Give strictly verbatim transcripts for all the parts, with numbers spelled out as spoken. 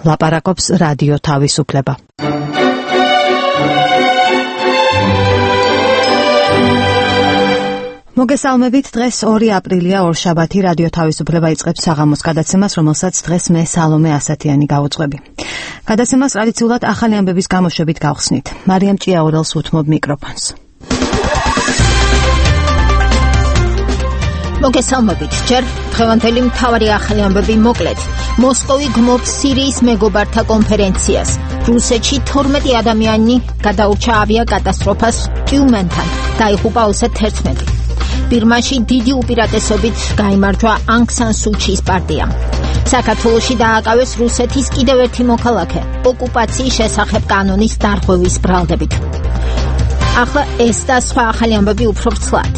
ლაპარაკობს რადიო თავისუფლება. მოგესალმებით, დღეს ორი აპრილია, ორშაბათი, რადიო თავისუფლება იწყებს საღამოს გადაცემას, რომელსაც დღეს მე სალომე ასათიანი გავუძღვები. გადაცემას ტრადიციულად ახალი ამბების გამოშვებით გავხსნით. მარიამ ჭიაურელს უთმობ მიკროფონს. მოგესალმებით, ჯერ დღევანდელი მთავარი ახალი ამბები მოკლედ. მოსკოვი გმობს სირიის მეგობართა კონფერენციას. რუსეთში თორმეტი ადამიანი გადაურჩა ავიაკატასტროფას ტიუმენთან, დაიღუპა ოცდაერთმეტი. ბირმაში დიდი უპირატესობით გაიმარჯვა ანგ სან სუ ჩის პარტიამ. საქართველოში დააკავეს რუსეთის კიდევ ერთი მოქალაქე, ოკუპაციის შესახებ კანონის დარღვევის ბრალდებით. ახლა ეს და სხვა ახალი ამბები უფრო ვრცლად.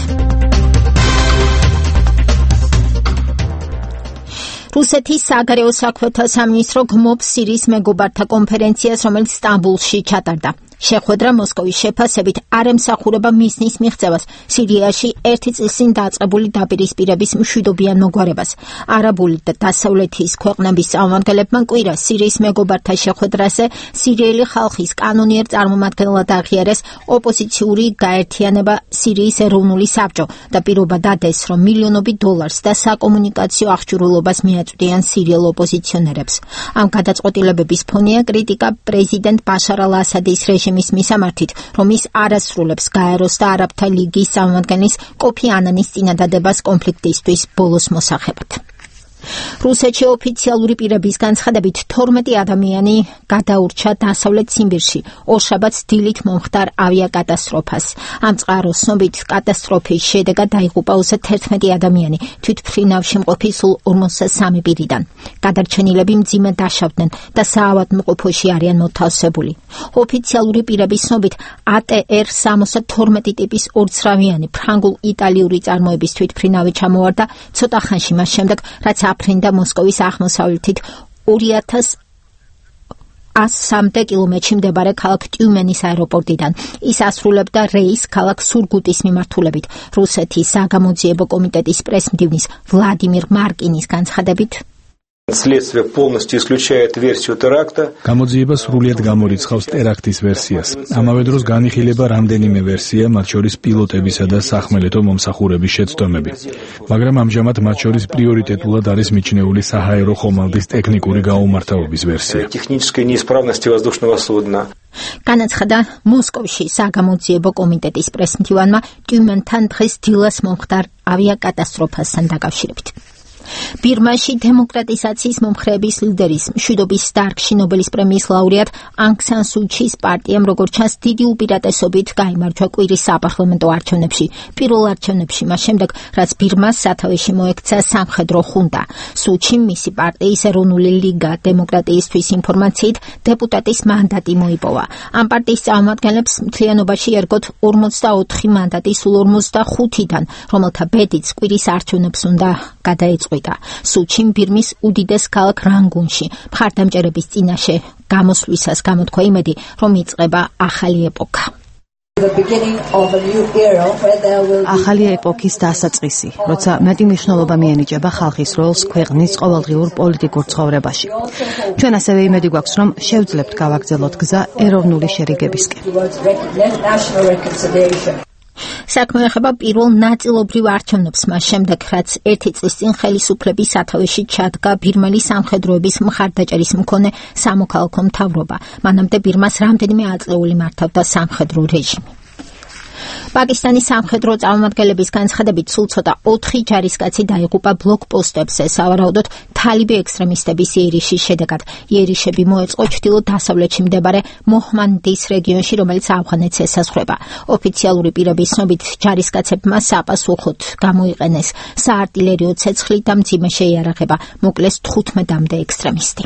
რუსეთის საგარეო საქმეთა სამინისტრო გმობს სირიის მეგობართა კონფერენციას, რომელიც სტამბოლში ჩატარდა. შეხვედრა მოსკოვის შეფასებით არ ემსახურება მიზნის მიღწევას სირიაში ერთი წლის წინ დაწყებული დაპირისპირების მშვიდობიან მოგვარებას. არაბული და დასავლეთის ქვეყნების წარმომადგენლებმა კვირა სირიის მეგობართა შეხვედრაზე სირიელი ხალხის კანონიერ წარმომადგენლად აღიარეს ოპოზიციური გაერთიანება სირიის ეროვნული საბჭო და პირობა დადეს, რომ მილიონობით დოლარს და საკომუნიკაციო აღჭურვილობას მიაწვდიან სირიელ ოპოზიციონერებს. ამ გადაწყვეტილებების ფონია კრიტიკა პრეზიდენტ ბაშარ ალ-ასადის რეჟიმის მის მისამართით, რომ ის არასრულებს გაეროს და არაბთა ლიგის წარმომადგენლის კოფი ანანის წინადადებას კონფლიქტისთვის ბოლოს მოსახებად. რუსეთში ოფიციალური პირების განცხადებით თორმეტი ადამიანი გადაურჩა დასავლეთ ციმბირში ორშაბათს დილით მომხდარ ავიაკატასტროფას. ამ წყაროს ცნობით კატასტროფის შედეგად დაიღუპა ოცდაერთმეტი ადამიანი თვითმფრინავში მყოფი სულ ორმოცდასამი პირიდან. გადარჩენილები მძიმედ დაშავდნენ და საავადმყოფოში არიან მოთავსებული. ოფიციალური პირების ცნობით ა ტე er სამოცდათორმეტი ტიპის ორცრავიანი ფრანგულ-იტალიური წარმოების თვითმფრინავი ჩამოვარდა ცოტა ხანში მას შემდეგ, რაც აფრინდა მოსკოვის აღმოსავლეთით ორი ათას სამი კილომეტრში მდებარე ქალაქ ტიუმენის აეროპორტიდან. ის ასრულებდა რეისს ქალაქ სურგუტის მიმართულებით. რუსეთის საგამოძიებო კომიტეტის პრესმდივნის ვლადიმირ მარკინის განცხადებით, Следствие полностью исключает версию теракта. გამოძიება სრულიად გამორიცხავს ტერაქტის ვერსიას. ამავე დროს განიხილება რამდენიმე ვერსია, მათ შორის პილოტებისა და სახმელეთო მომსახურების შეცდომები. მაგრამ ამჟამად მათ შორის პრიორიტეტულად არის მიჩნეული საჰაერო ხომალდის ტექნიკური გაუმართავობის ვერსია. Технической неисправности воздушного судна. განაცხადა მოსკოვში საგამოძიებო კომიტეტის პრესმდივანმა ტიუმენთან დღეს დილას მომხდარ ავიაკატასტროფასთან დაკავშირებით. ბირმაში დემოკრატიზაციის მომხრეების ლიდერის, მშვიდობის დარგში ნობელის პრემიის ლაურეატ ანგ სან სუ ჩის პარტიამ როგორც ჩანს დიდი უპირატესობით გაიმარჯვა კვირის საპარლამენტო არჩევნებში. პირველ არჩევნებში მას შემდეგ, რაც ბირმას სათავეში მოექცა სამხედრო ხუნტა. სუ ჩიმ მისი პარტიის ეროვნული ლიგა დემოკრატიისთვის ინფორმაციით დეპუტატის მანდატი მოიპოვა. ამ პარტიის წარმომადგენლებს მთლიანობაში ერგოთ ორმოცდაოთხი მანდატი სულ ორმოცდახუთიდან, რომელთა ბედიც კვირის არჩევნებს უნდა გადაეწყვიტა. სუ ჩიმ ბირმის უდიდეს ქალაქ რანგუნში მხარდამჭერების წინაშე გამოსვლისას გამოთქვა იმედი, რომ იწყება ახალი ეპოქა. ახალი ეპოქის დასაწყისი, როცა მეტი მნიშვნელობა მიენიჭება ხალხის როლს ქვეყნის ყოველდღიურ პოლიტიკურ ცხოვრებაში. ჩვენ ასევე იმედი გვაქვს, რომ შევძლებთ გავაგრძელოთ გზა ეროვნული შერიგებისკენ. საქმე ეხება პირველ ნაწილობრივ არჩევნებს მას შემდეგ, რაც ერთი წლის წინ ხელისუფლების სათავეში ჩადგა ბირმელი სამხედროების მხარდაჭერის მქონე სამოქალაქო მთავრობა. მანამდე ბირმას რამდენიმე ათწლეული მართავდა სამხედრო რეჟიმი. პაკისტანის სამხედრო წარმომადგენლების განცხადებით სულ ცოტა ოთხი ჯარისკაცი დაიღუპა ბლოკპოსტებზე, სავარაუდოდ თალიბი ექსტრემისტების იერიშის შედეგად. იერიშები მოეწყო ჩრდილო-დასავლეთში მდებარე მოჰმანდის რეგიონში, რომელიც ავღანეთს ესაზღვრება. ოფიციალური პირების ცნობით ჯარისკაცებმა საპასუხოდ გამოიყენეს საარტილერიო ცეცხლი და მძიმე შეიარაღება, მოკლეს თხუთმეტამდე ექსტრემისტი.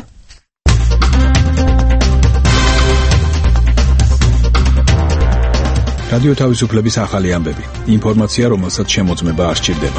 რადიო თავისუფლების ახალი ამბები. ინფორმაცია, რომელსაც შემოწმება არ სჭირდება.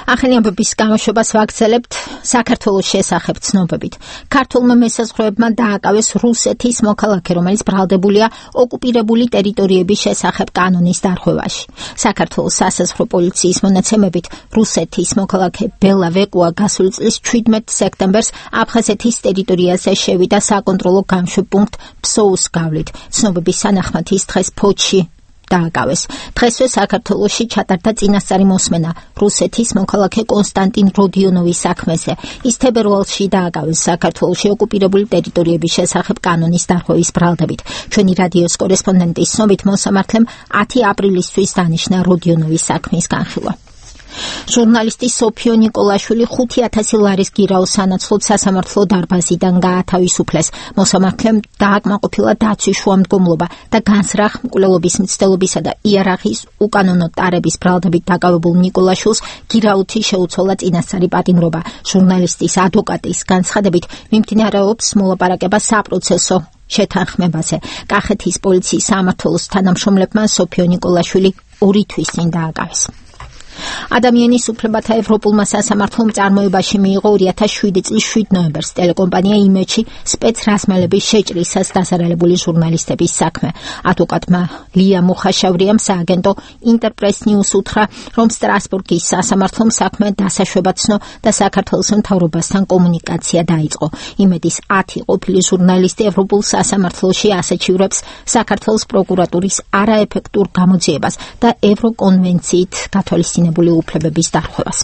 ახალი ამბების გამოშვებას ვაგრძელებთ საქართველოს შესახებ ცნობებით. ქართულმა მესაზღვრეებმა დააკავეს რუსეთის მოქალაქე, რომელიც ბრალდებულია ოკუპირებული ტერიტორიების შესახებ კანონის დარღვევაში. საქართველოს სასაზღვრო პოლიციის მონაცემებით რუსეთის მოქალაქე ბელა ვეკუა გასული წლის ჩვიდმეტ სექტემბერს აფხაზეთის ტერიტორიაზე შევიდა საკონტროლო გამშვებპუნქტ ფსოუს გავლით. ცნობების თანახმად ის დღეს ფოთში დააკავეს. დღესვე საქართველოში ჩატარდა წინასწარი მოსმენა რუსეთის მოქალაქე კონსტანტინ როდიონოვის საქმეზე. ის თებერვალში დააკავეს საქართველოში ოკუპირებული ტერიტორიების შესახებ კანონის დარღვევის ბრალდებით. ჩვენი რადიოს კორესპონდენტის ცნობით მოსამართლემ ათი აპრილისთვის დანიშნა როდიონოვის საქმის განხილვა. ჟურნალისტი სოფიო ნიკოლაშვილი ხუთი ათასი ლარის გირაოს სანაცვლოდ სასამართლო დარბაზიდან გაათავისუფლეს. მოსამართლემ დააკმაყოფილა დაცვის შუამდგომლობა და განსრახ მკვლელობის მცდელობისა და იარაღის უკანონო ტარების ბრალდებით დაკავებულ ნიკოლაშვილს გირაუთი შეუცვალა წინასწარი პატიმრობა. ჟურნალისტის ადვოკატის განცხადებით მიმდინარეობს მოლაპარაკება საპროცესო შეთანხმებაზე. კახეთის პოლიციის სამმართველოს თანამშრომლებმა სოფიო ნიკოლაშვილი ორი თვის წინ დააკავეს. ადამიანის უფლებათა ევროპულმა სასამართლომ წარმოებაში მიიღო ორი ათას შვიდი წლის შვიდ ნოემბერს ტელეკომპანია იმედში სპეცრაზმელების შეჭრისას დასარალებული ჟურნალისტების საქმე. ადვოკატმა ლია მუხაშავრიამ სააგენტო ინტერპრეს ნიუს უთხრა, რომ სტრასბურგის სასამართლომ საქმე დასაშვებად ცნო და საქართველოს მთავრობასთან კომუნიკაცია დაიწყო. იმედის ათი ყოფილი ჟურნალისტი ევროპულ სასამართლოში ასაჩივრებს საქართველოს პროკურატურის არაეფექტურ გამოძიებას და ევროკონვენციით გათვალისწინებულ უფლებების დარღვევას.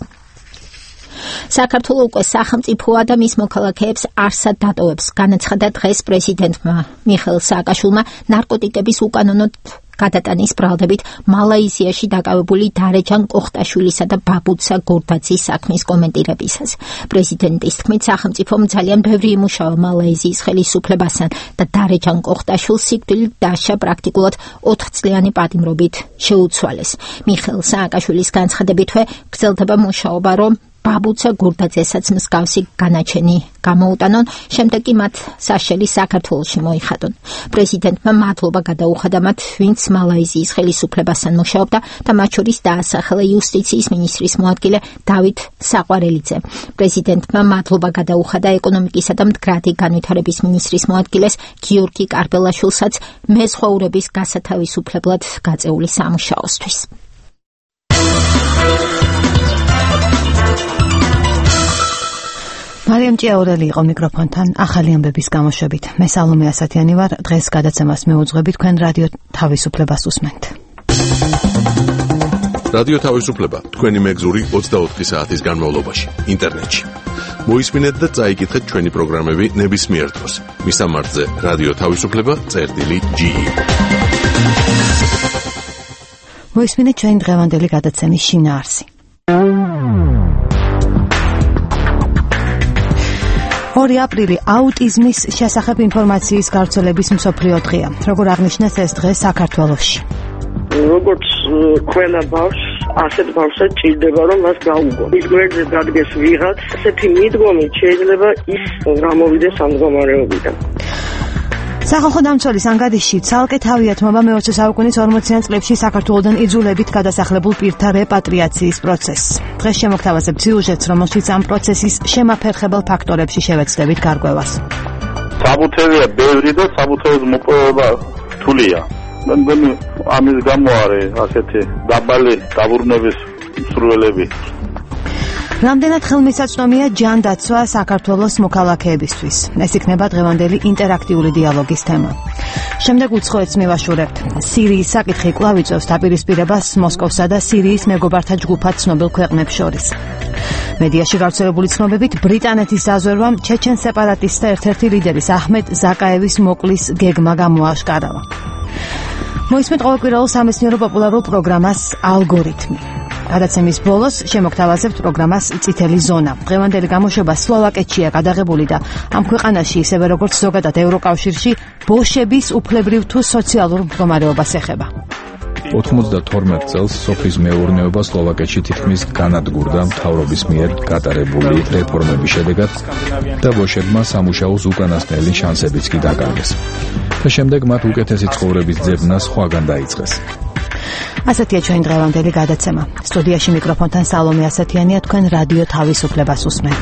საქართველო უკვე სახელმწიფოა და მის მოქალაქეებს არსად დატოვებს, განაცხადა დღეს პრეზიდენტმა მიხეილ სააკაშვილმა ნარკოტიკების უკანონოდ გადატანის ბრალდებით მალაიზიაში დაკავებული დარეჯან კოხტაშვილისა და ბაბუცა გორდაძის საქმის კომენტირებისას. პრეზიდენტის თქმით, სახელმწიფომ ძალიან ბევრი იმუშავა მალაიზიის ხელისუფლებასთან და დარეჯან კოხტაშვილს სიკვდილით დასჯა პრაქტიკულად ოთხწლიანი პატიმრობით შეუცვალეს. მიხეილ სააკაშვილის განცხადებითვე გრძელდება მუშაობა, რომ ბაბუცა გორდაძესაც მსგავსი განაჩენი გამოუტანონ, შემდეგ კი მათ საშელი საქართველოში მოიხადონ. პრეზიდენტმა მადლობა გადაუხადა მათ, ვინც მალაიზიის ხელისუფლებასთან მუშაობდა და მათ შორის დაასახელა იუსტიციის მინისტრის მოადგილე დავით საყვარელიძე. პრეზიდენტმა მადლობა გადაუხადა ეკონომიკისა და მდგრადი განვითარების მინისტრის მოადგილეს გიორგი კარბელაშვილსაც მეზღვაურების გასათავისუფლებლად გაწეული სამუშაოსთვის. მარიამ ჭიაურელი იყო მიკროფონთან ახალი ამბების გამოშვებით. მე სალომე ასათიანი ვარ, დღეს გადაცემას მეუძღვები, თქვენ რადიო თავისუფლებას უსმენთ. რადიო თავისუფლება თქვენი მეგზური ოცდაოთხი საათის განმავლობაში ინტერნეტში. მოისმინეთ და წაიკითხეთ ჩვენი პროგრამები ნებისმიერ დროს. მისამართზე რადიო თავისუფლება წერტილი ჯი ი. მოისმინეთ ჩვენი დღევანდელი გადაცემის შინაარსი. ორი აპრილი აუტიზმის შესახებ ინფორმაციის გავრცელების მსოფლიო დღეა. როგორ აღნიშნეს ეს დღე საქართველოში? როგორც ყველა ბავშვს, ასეთ ბავშვსაც ჭირდება, რომ მას გაუგო. ის გვერდზე დადგეს ვიღაც, ასეთი მიდგომით შეიძლება ის გამოვიდეს ამ მდგომარეობიდან. სახალხო დამცველის ანგარიშში ცალკე თავია თმობა მეოცე საუკუნის ორმოციან წლებში საქართველოდან იძულებით გადასახლებულ პირთა რეპატრიაციის პროცესს. დღეს შემოგთავაზებთ სიუჟეტს, რომელშიც ამ პროცესის შემაფერხებელ ფაქტორებში შევეცდებით გარკვევას. საბუთებია ბევრი და საბუთების მოპოვება რთულია. მე მგონი ამის გამო არის ასეთი დაბალი დაბრუნების სურვილები. რამდენად ხელმისაწვდომია ჯანდაცვა საქართველოს მოქალაქეებისთვის? ეს იქნება დღევანდელი ინტერაქტიული დიალოგის თემა. შემდეგ უცხოეთს მივაშურებთ. სირიის საკითხი კვლავ იწვევს დაპირისპირებას მოსკოვსა და სირიის მეგობართა ჯგუფად ცნობილ ქვეყნებს შორის. მედიაში გავრცელებული ცნობებით ბრიტანეთის დაზვერვამ ჩეჩენ სეპარატისტთა ერთ-ერთი ლიდერის აჰმედ ზაკაევის მოკლის გეგმა გამოაშკარავა. მოისმენთ ყოველკვირეულ სამეცნიერო პოპულარულ პროგრამას ალგორითმი. გადაცემის ბოლოს შემოგთავაზებთ პროგრამას წითელი ზონა. დღევანდელი გამოშვება სლოვაკეთშია გადაღებული და ამ ქვეყანაში ისევე როგორც ზოგადად ევროკავშირში ბოშების უფლებრივ თუ სოციალურ მდგომარეობას ეხება. ოთხმოცდათორმეტ წელს სოფლის მეურნეობა სლოვაკეთში თითქმის განადგურდა მთავრობის მიერ გატარებული რეფორმების შედეგად და ბოშებმა სამუშაოს უკანასკნელი შანსებიც კი დაკარგეს. და შემდეგ მათ უკეთესი ცხოვრების ძებნა სხვაგან დაიწყეს. ასეთია ჩვენი დღევანდელი გადაცემა. სტუდიაში მიკროფონთან სალომე ასათიანია, თქვენ რადიო თავისუფლებას უსმენთ.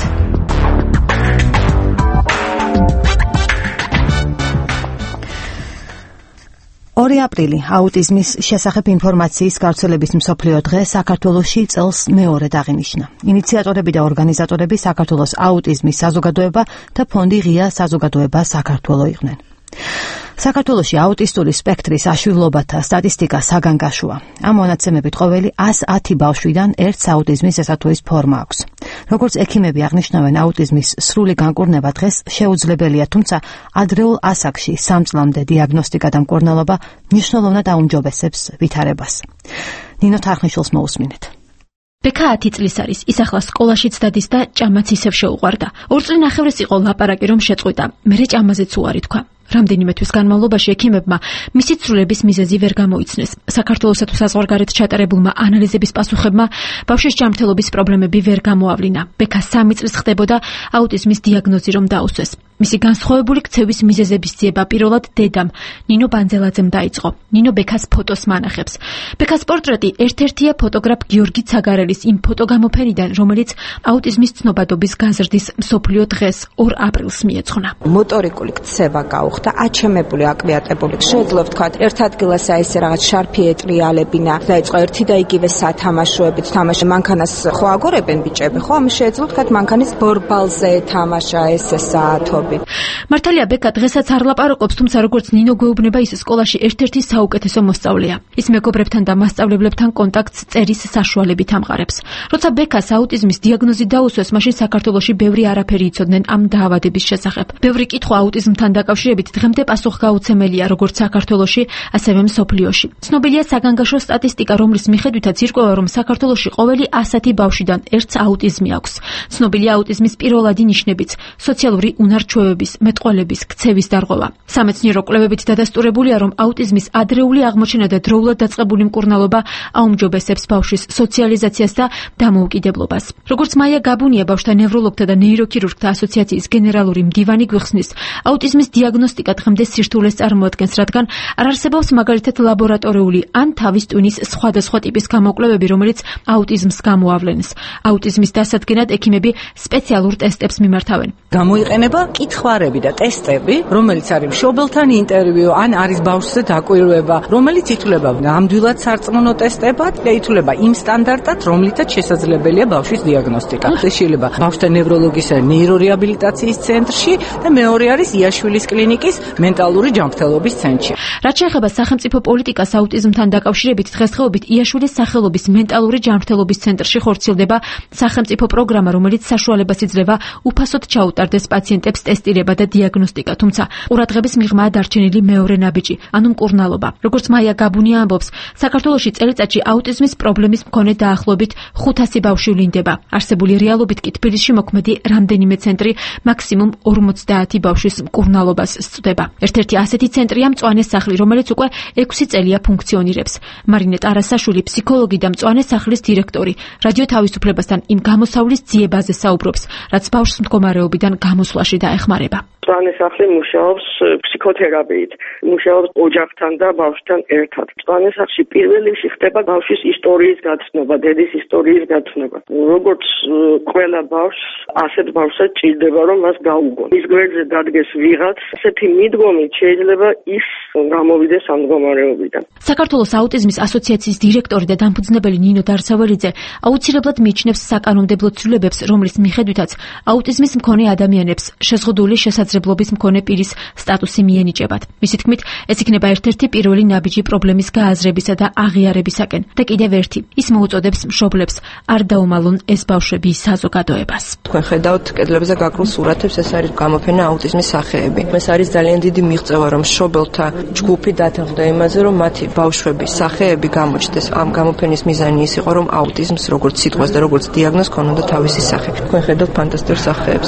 ორი აპრილი აუტიზმის შესახებ ინფორმაციის გავრცელების მსოფლიო დღე საქართველოში წელს მეორედ აღინიშნა. ინიციატორები და ორგანიზატორები საქართველოს აუტიზმის საზოგადოება და ფონდი ღია საზოგადოება საქართველო იყვნენ. საქართველოში აუტისტური სპექტრის აშუღლობათა სტატისტიკა საგანგაშოა. ამ მონაცემებით ყოველი ას ათი ბავშვიდან ერთს აუტიზმის ესა თუ ის ფორმა აქვს. როგორც ექიმები აღნიშნავენ, აუტიზმის სრული განკურნება დღეს შეუძლებელია, თუმცა ადრეულ ასაკში სამ წლამდე დიაგნოსტიკა და მკურნალობა მნიშვნელოვნად აუმჯობესებს ვითარებას. ნინო თარხნიშვილს მოусმინეთ. ბექა ათი წლის არის, ის ახლა სკოლაშიც დადის და ჭამაც ისევ შეუყვარდა. ორ წლინახევრს იყო ლაპარაკი რომ შეწყვიტა, მერე ჭამაზეც უარი თქვა. რამდენიმე თვის განმავლობაში ექიმებმა მისი ცვლილების მიზეზი ვერ გამოიცნეს. საქართველოსა თუ საზღვარგარეთ ჩატარებულმა ანალიზების პასუხებმა ბავშვის ჯანმრთელობის პრობლემები ვერ გამოავლინა. ბექა სამი წლის ხდებოდა აუტიზმის დიაგნოზი რომ დაუსვეს. მისი განსხვავებული ქცევის მიზეზების ძიება პირველად დედამ ნინო ბანძელაძემ დაიწყო. ნინო ბექას ფოტოს მანახებს. ბექას პორტრეტი ერთ-ერთია ფოტოგრაფ გიორგი ცაგარელის იმ ფოტოგამოფენიდან, რომელიც აუტიზმის ცნობადობის გაზრდის მსოფლიო დღეს ორ აპრილს მიეძღვნა. მოტორიკული ქცევა გაუხდა, აჩემებული, აკვიატებული. შეძლო ვთქვა, ერთ ადგილას აი ესე რაღაც შარფი ეტრიალებინა, დაიწყო ერთი და იგივე სათამაშოებით თამაში. მანქანას ხო აგორებენ ბიჭები, ხო? ამის შეეძლო ვთქვა, მანქანის ბორბალზე თამაშა ესე საათობი. მართალია ბექა დღესაც არ ლაპარაკობს, თუმცა როგორც ნინო გვეუბნება, ის სკოლაში ერთ-ერთი საუკეთესო მოსწავლეა. ის მეგობრებთან და მასწავლებლებთან კონტაქტს წერის საშუალებით ამყარებს. როცა ბექას აუტიზმის დიაგნოზი დაუსვეს, მაშინ საქართველოში ბევრი არაფერი იცოდნენ ამ დაავადების შესახებ. ბევრი კითხვა აუტიზმთან დაკავშირებით დღემდე პასუხგაუცემელია როგორც საქართველოში, ასევე მსოფლიოში. ცნობილია საგანგაშო სტატისტიკა, რომლის მიხედვითაც ირკვევა, რომ საქართველოში ყოველი ასათი ბავშვიდან ერთს აუტიზმი აქვს. ცნობილია აუტიზმის პირველადი ნიშნებიც, სოციალური უნარჩვევების, მეტყველების, ქცევის დარღვევა. სამეცნიერო კვლევებით დადასტურებულია, რომ აუტიზმის ადრეული აღმოჩენა და დროულად დაწყებული მკურნალობა აუმჯობესებს ბავშვის სოციალიზაციას და დამოუკიდებლობას. როგორც მაია გაბუნია, ბავშვთა ნევროლოგთა და ნეიროქირურგთა ასოციაციის გენერალური მდივანი გვიხსნის, აუტიზმის დიაგნოსტიკა დღემდე სირთულეს წარმოადგენს, რადგან არ არსებობს მაგალითად ლაბორატორიული ან თავის ტვინის სხვადასხვა ტიპის გამოკვლევები, რომელიც აუტიზმს გამოავლენს. აუტიზმის დასადგენად ექიმები სპეციალურ ტესტებს მიმართავენ. გამოიყენება კითხვარები და ტესტები, რომელიც არის მშობელთან ინტერვიუ, ან არის ბავშვზე დაკვირვება, რომელიც ითვლება ნამდვილად სარწმუნო ტესტებად და ითვლება იმ სტანდარტად, რომლითაც შესაძლებელია ბავშვის დიაგნოსტიკა. ეს შეიძლება ბავშვთა ნევროლოგისა და ნეირორეაბილიტაციის ცენტრში და მეორე არის იაშვილის კლინიკის მენტალური ჯანმრთელობის ცენტრში. რაც შეეხება სახელმწიფო პოლიტიკას აუტიზმთან დაკავშირებით, დღესდღეობით იაშვილის სახელობის მენტალური ჯანმრთელობის ცენტრში ხორციელდება სახელმწიფო პროგრამა, რომელიც საშუალებას იძლევა უფასოდ ჩაუტარდეს პაციენტებს ტესტირება და დიაგნოსტიკა, თუმცა ყურადღების მიღმაა დარჩენილი მეორე ნაბიჯი, ანუ მკურნალობა. როგორც მაია გაბუნია ამბობს, საქართველოში წელიწადში აუტიზმის პრობლემის მქონე დაახლოებით ხუთასი ბავშვი ვლინდება. არსებული რეალობით კი თბილისში მოქმედი რამდენიმე ცენტრი მაქსიმუმ ორმოცდაათი ბავშვის მკურნალობას სწდება. ერთ-ერთი ასეთი ცენტრია მწვანე სახლი, რომელიც უკვე ექვსი წელია ფუნქციონირებს. მარინე ტარასაშვილი, ფსიქოლოგი და მწვანე სახლის დირექტორი, რადიო თავისუფლებასთან იმ გამოსავლის ძიებაზე საუბრობს, რაც ბავშვს მდგომარეობიდან გამოსვლაში დაეხმარება. მწვანე სახლი მუშაობს ფსიქოთერაპიით, მუშაობს ოჯახთან და ბავშვთან ერთად. მწვანე სახლში პირველ რიგში ხდება ბავშვის ისტორიის გაცნობა, დედის ისტორიის გაცნობა. როგორც ყველა ბავშვს, ასეთ ბავშვსაც ჭირდება, რომ მას გაუგონ. ის გვერდზე დადგეს ვიღაც, ასეთი მიდგომით შეიძლება ის გამოვიდეს ამ მდგომარეობიდან. საქართველოს აუტიზმის ასოციაციის დირექტორი და დამფუძნებელი ნინო დარსაველიძე აუცილებლად მიიჩნევს საკანონმდებლო ცვლილებებს, რომლის მიხედვითაც აუტიზმის მქონე ადამიანებს შეზღუდული შესაძლებლობის მქონე პირის სტატუსი მიენიჭებათ. მისი თქმით, ეს იქნება ერთ-ერთი პირველი ნაბიჯი პრობლემის გააზრებისა და აღიარებისაკენ. და კიდევ ერთი, ის მოუწოდებს მშობლებს არ დაუმალონ ეს ბავშვები საზოგადოებას. თქვენ ხედავთ კედლებზე გაკრულ სურათებს, ეს არის გამოფენა აუტიზმის სახეები. ეს არის ძალიან დიდი მიღწევა, რომ მშობელთა ჯგუფი დათანხმდა იმაზე, რომ მათი ბავშვების სახეები გამოჩნდეს. ამ გამოფენის მიზანი ის იყო, რომ აუტიზმს როგორც სიტყვას და როგორც დიაგნოზს ქონოდა თავისი სახე. თქვენ ხედავთ ფანტასტიკურ სახეებს.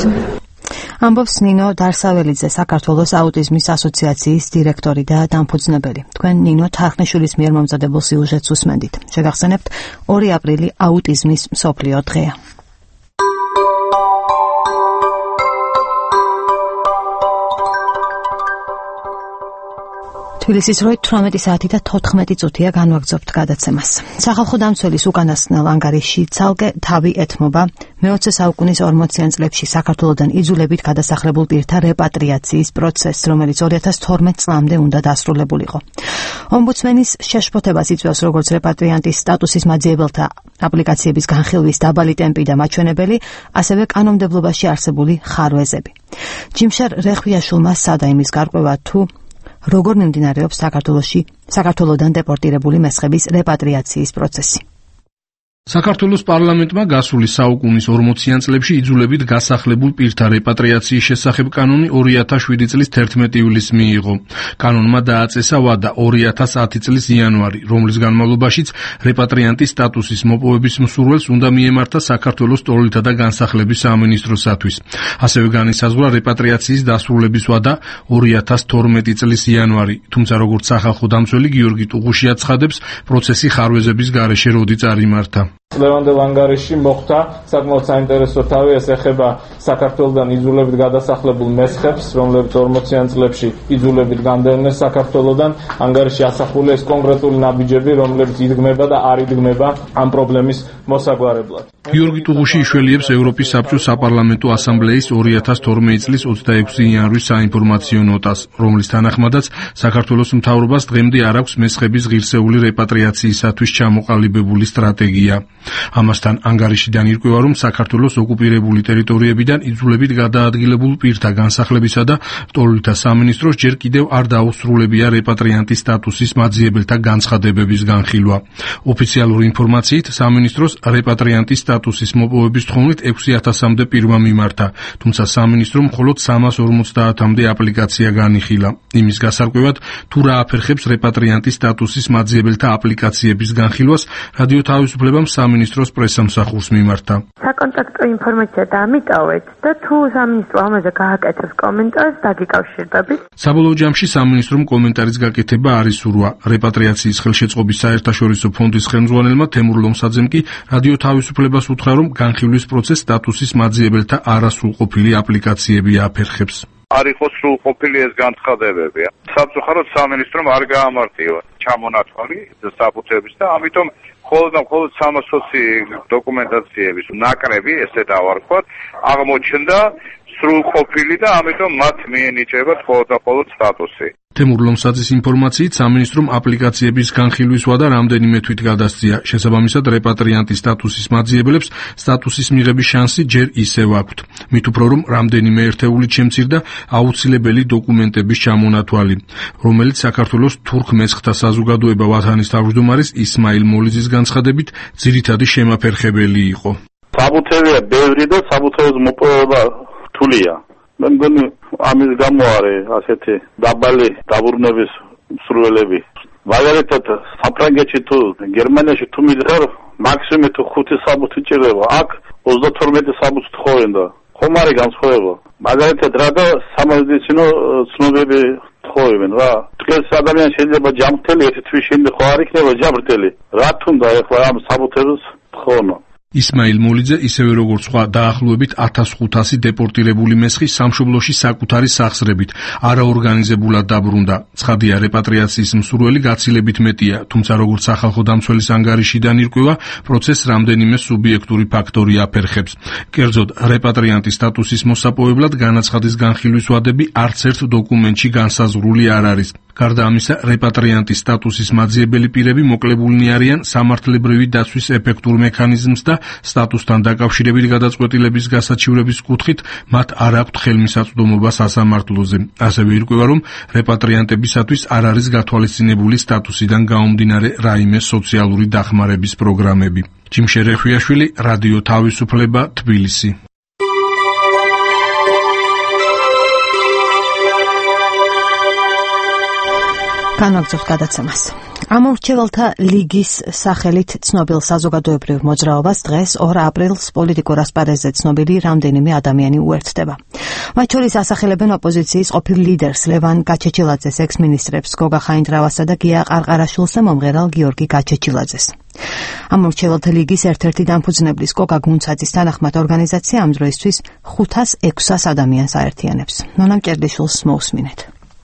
ამბობს ნინო დარსაველიძე, საქართველოს აუტიზმის ასოციაციის დირექტორი და დამფუძნებელი. თქვენ ნინო თარხნიშვილის მიერ მომზადებულ სიუჟეტს უსმენდით. შეგახსენებთ, ორი აპრილი აუტიზმის მსოფლიო დღეა. თბილისის როით თვრამეტი საათი და თოთხმეტი წუთია განვაგრძობთ გადაცემას. სახალხო დამცველის უკანასკნელ ანგარიში ცალკე თავი ეთმობა მეოცე საუკუნის ორმოციან წლებში საქართველოდან იძულებით გადასახლებულ პირთა რეპატრიაციის პროცესს, რომელიც ორი ათას თორმეტ წლამდე უნდა დასრულებულიყო. ომბუდსმენის შეშფოთებას იწვევს როგორც რეპატრიანტის სტატუსის მაძიებელთა აპლიკაციების განხილვის დაბალი ტემპი და მაჩვენებელი, ასევე კანონმდებლობაში არსებული ხარვეზები. ჯიმშარ რეხვიაშვილმა სცადა იმის გარკვევა თუ როგორ მიმდინარეობს საქართველოში საქართველოდან დეპორტირებული მესხების რეპატრიაციის პროცესი. საქართველოს პარლამენტმა გასული საუკუნის ორმოციან წლებში იძულებით გასახლებულ პირთა რეპატრიაციის შესახებ კანონი ორი ათას შვიდი წლის თერთმეტი ივლისს მიიღო. კანონმა დააწესა ვადა ორი ათას ათი წლის იანვარი, რომლის განმავლობაშიც რეპატრიანტის სტატუსის მოპოვების მსურველს უნდა მიემართა საქართველოს ტოლთა და განსახლების სამინისტროსათვის. ასევე განისაზღვრა რეპატრიაციის დასრულების ვადა ორი ათას თორმეტი წლის იანვარი, თუმცა როგორც სახალხო დამცველი გიორგი ტუღუში აცხადებს, პროცესი ხარვეზების გარეშე როდი წარიმართა. ლევანდელ ანგარიში მოხდა საკმაოდ საინტერესო თავი, ეს ეხება საქართველოდან იძულებით გადასახლებულ მესხებს, რომლებიც ორმოციან წლებში იძულებით განდევნეს საქართველოდან. ანგარიში ასახულია ეს კონკრეტული ნაბიჯები, რომლებიც იდგმება და არ იდგმება ამ პრობლემის მოსაგვარებლად. გიორგი ტუღუში იშველიებს ევროპის საბჭოს საპარლამენტო ასამბლეის ორი ათას თორმეტი წლის ოცდაექვსი იანვრის საინფორმაციო ნოტას, რომლის თანახმადაც საქართველოს მთავრობას დღემდე არ აქვს მესხების ღირსეული რეპატრიაციისათვის ჩამოყალიბებული სტრატეგია. ამასთან ანგარიშიდან ირკვევა, რომ საქართველოს ოკუპირებული ტერიტორიებიდან იძულებით გადაადგილებულ პირთა განსახლებისა და ტოლთა სამინისტროს ჯერ კიდევ არ დაუსრულებია რეპატრიანტის სტატუსის მაძიებელთა განცხადებების განხილვა. ოფიციალური ინფორმაციით, სამინისტროს რეპატრიანტის სტატუსის მოპოვების თხოვნით ექვსი ათასამდე პირმა მიმართა, თუმცა სამინისტრომ მხოლოდ სამას ორმოცდაათამდე აპლიკაცია განიხილა. იმის გასარკვევად, თუ რა აფერხებს რეპატრიანტის სტატუსის მაძიებელთა აპლიკაციების განხილვას, რადიო თავისუფლებამ სამინისტროს პრესამსახურს მიმართა. საკონტაქტო ინფორმაცია დამიტოვეთ და თუ სამინისტრო ამაზე გააკეთებს კომენტარს, დაგიკავშირდებით. საბოლოო ჯამში სამინისტრომ კომენტარის გაკეთება არ ისურვა. რეპატრიაციის ხელშეწყობის საერთაშორისო ფონდის ხელმძღვანელმა თემურ ლომსაძემ კი რადიო თავისუფლებას უთხრა, რომ განხილვის პროცესს სტატუსის მაძიებელთა არასრულყოფილი აპლიკაციები აფერხებს. არ იყოს სრულყოფილი ეს განცხადებები. სამწუხაროდ სამინისტრომ არ გაამართლა ჩამონათვალი საფუძვების და ამიტომ მხოლოდ და მხოლოდ სამას ოცი დოკუმენტაციების ნაკრები, ესე დავარქვათ, აღმოჩნდა სრულყოფილი და ამიტომ მათ მიენიჭებათ მხოლოდ და მხოლოდ სტატუსი. თემურ ლომსაძის ინფორმაციით, სამინისტრომ აპლიკაციების განხილვის ვადა რამდენიმე თვით გადასწია. შესაბამისად, რეპატრიანტის სტატუსის მაძიებელებს სტატუსის მიღების შანსი ჯერ ისევ აქვთ. მით უფრო რომ რამდენიმე ერთეულით შემცირდა აუცილებელი დოკუმენტების ჩამონათვალი, რომელიც საქართველოს თურქ მესხთა საზოგადოება ვათანის თავმჯდომარის ისმაილ მოლიძის განცხადებით ძირითადი შემაფერხებელი იყო. საბუთებია ბევრი და საბუთების მოპოვება რთულია. მე მგონი ამის გამო არის ასეთი დაბალი დაბრუნების მსურველები. მაგალითად, საფრანგეთში თუ გერმანიაში თუ მიდღარ, მაქსიმუმ თუ ხუთი საბუთი ჭირდება. აქ ოცდათორმეტი საბუთი თხოვენდა. ხომ არის განსხვავება? მაგალითად, რა და სამედიცინო ცნობები თხოვენ რა. დღეს ადამიანი შეიძლება ჯანმრთელი ერთი თვის შემდეგ ხო არ იქნება ჯანმრთელი. რა თუნდა ეხლა ამ საბუთებს თხოვნა. ისმაილ მოლიძე ისევე როგორც სხვა დაახლოებით ათას ხუთასი დეპორტირებული მესხი სამშობლოში საკუთარი სახსრებით არაორგანიზებულად დაბრუნდა. ცხადია, რეპატრიაციის მსურველი გაცილებით მეტია, თუმცა როგორც სახალხო დამცველის ანგარიშიდან ირკვევა, პროცესს რამდენიმე სუბიექტური ფაქტორი აფერხებს. კერძოდ, რეპატრიანტის სტატუსის მოსაპოვებლად განაცხადის განხილვის ვადები არც ერთ დოკუმენტში განსაზღვრული არ არის. გარდა ამისა, რეპატრიანტის სტატუსის მაძიებელი პირები მოკლებულნი არიან სამართლებრივი დაცვის ეფექტურ მექანიზმს და სტატუსთან დაკავშირებით გადაწყვეტილების გასაჩივრების კუთხით მათ არ აქვთ ხელმისაწვდომობა სასამართლოზე. ასევე ირკვევა, რომ რეპატრიანტებისათვის არ არის გათვალისწინებული სტატუსიდან გამომდინარე რაიმე სოციალური დახმარების პროგრამები. ჯიმშარ რეხვიაშვილი, რადიო თავისუფლება, თბილისი. განვაგრძობთ გადაცემას. ამორჩეველთა ლიგის სახელით ცნობილ საზოგადოებრივ მოძრაობას დღეს ორ აპრილს პოლიტიკურ ასპარეზზე ცნობილი რამდენიმე ადამიანი უერთდება. მათ შორის ასახელებენ ოპოზიციის ყოფილ ლიდერს ლევან გაჩეჩილაძეს, ექს-მინისტრებს გოგა ხაინდრავასა და გია ყარყარაშვილს და მომღერალ გიორგი გაჩეჩილაძეს. ამორჩეველთა ლიგის ერთ-ერთი დამფუძნებლის გოგა გუნცაძის თანახმად ორგანიზაცია ამ დროისთვის ხუთას ექვსას ადამიანს აერთიანებს. ნონა მჭერდიშვილს მოусმინეთ.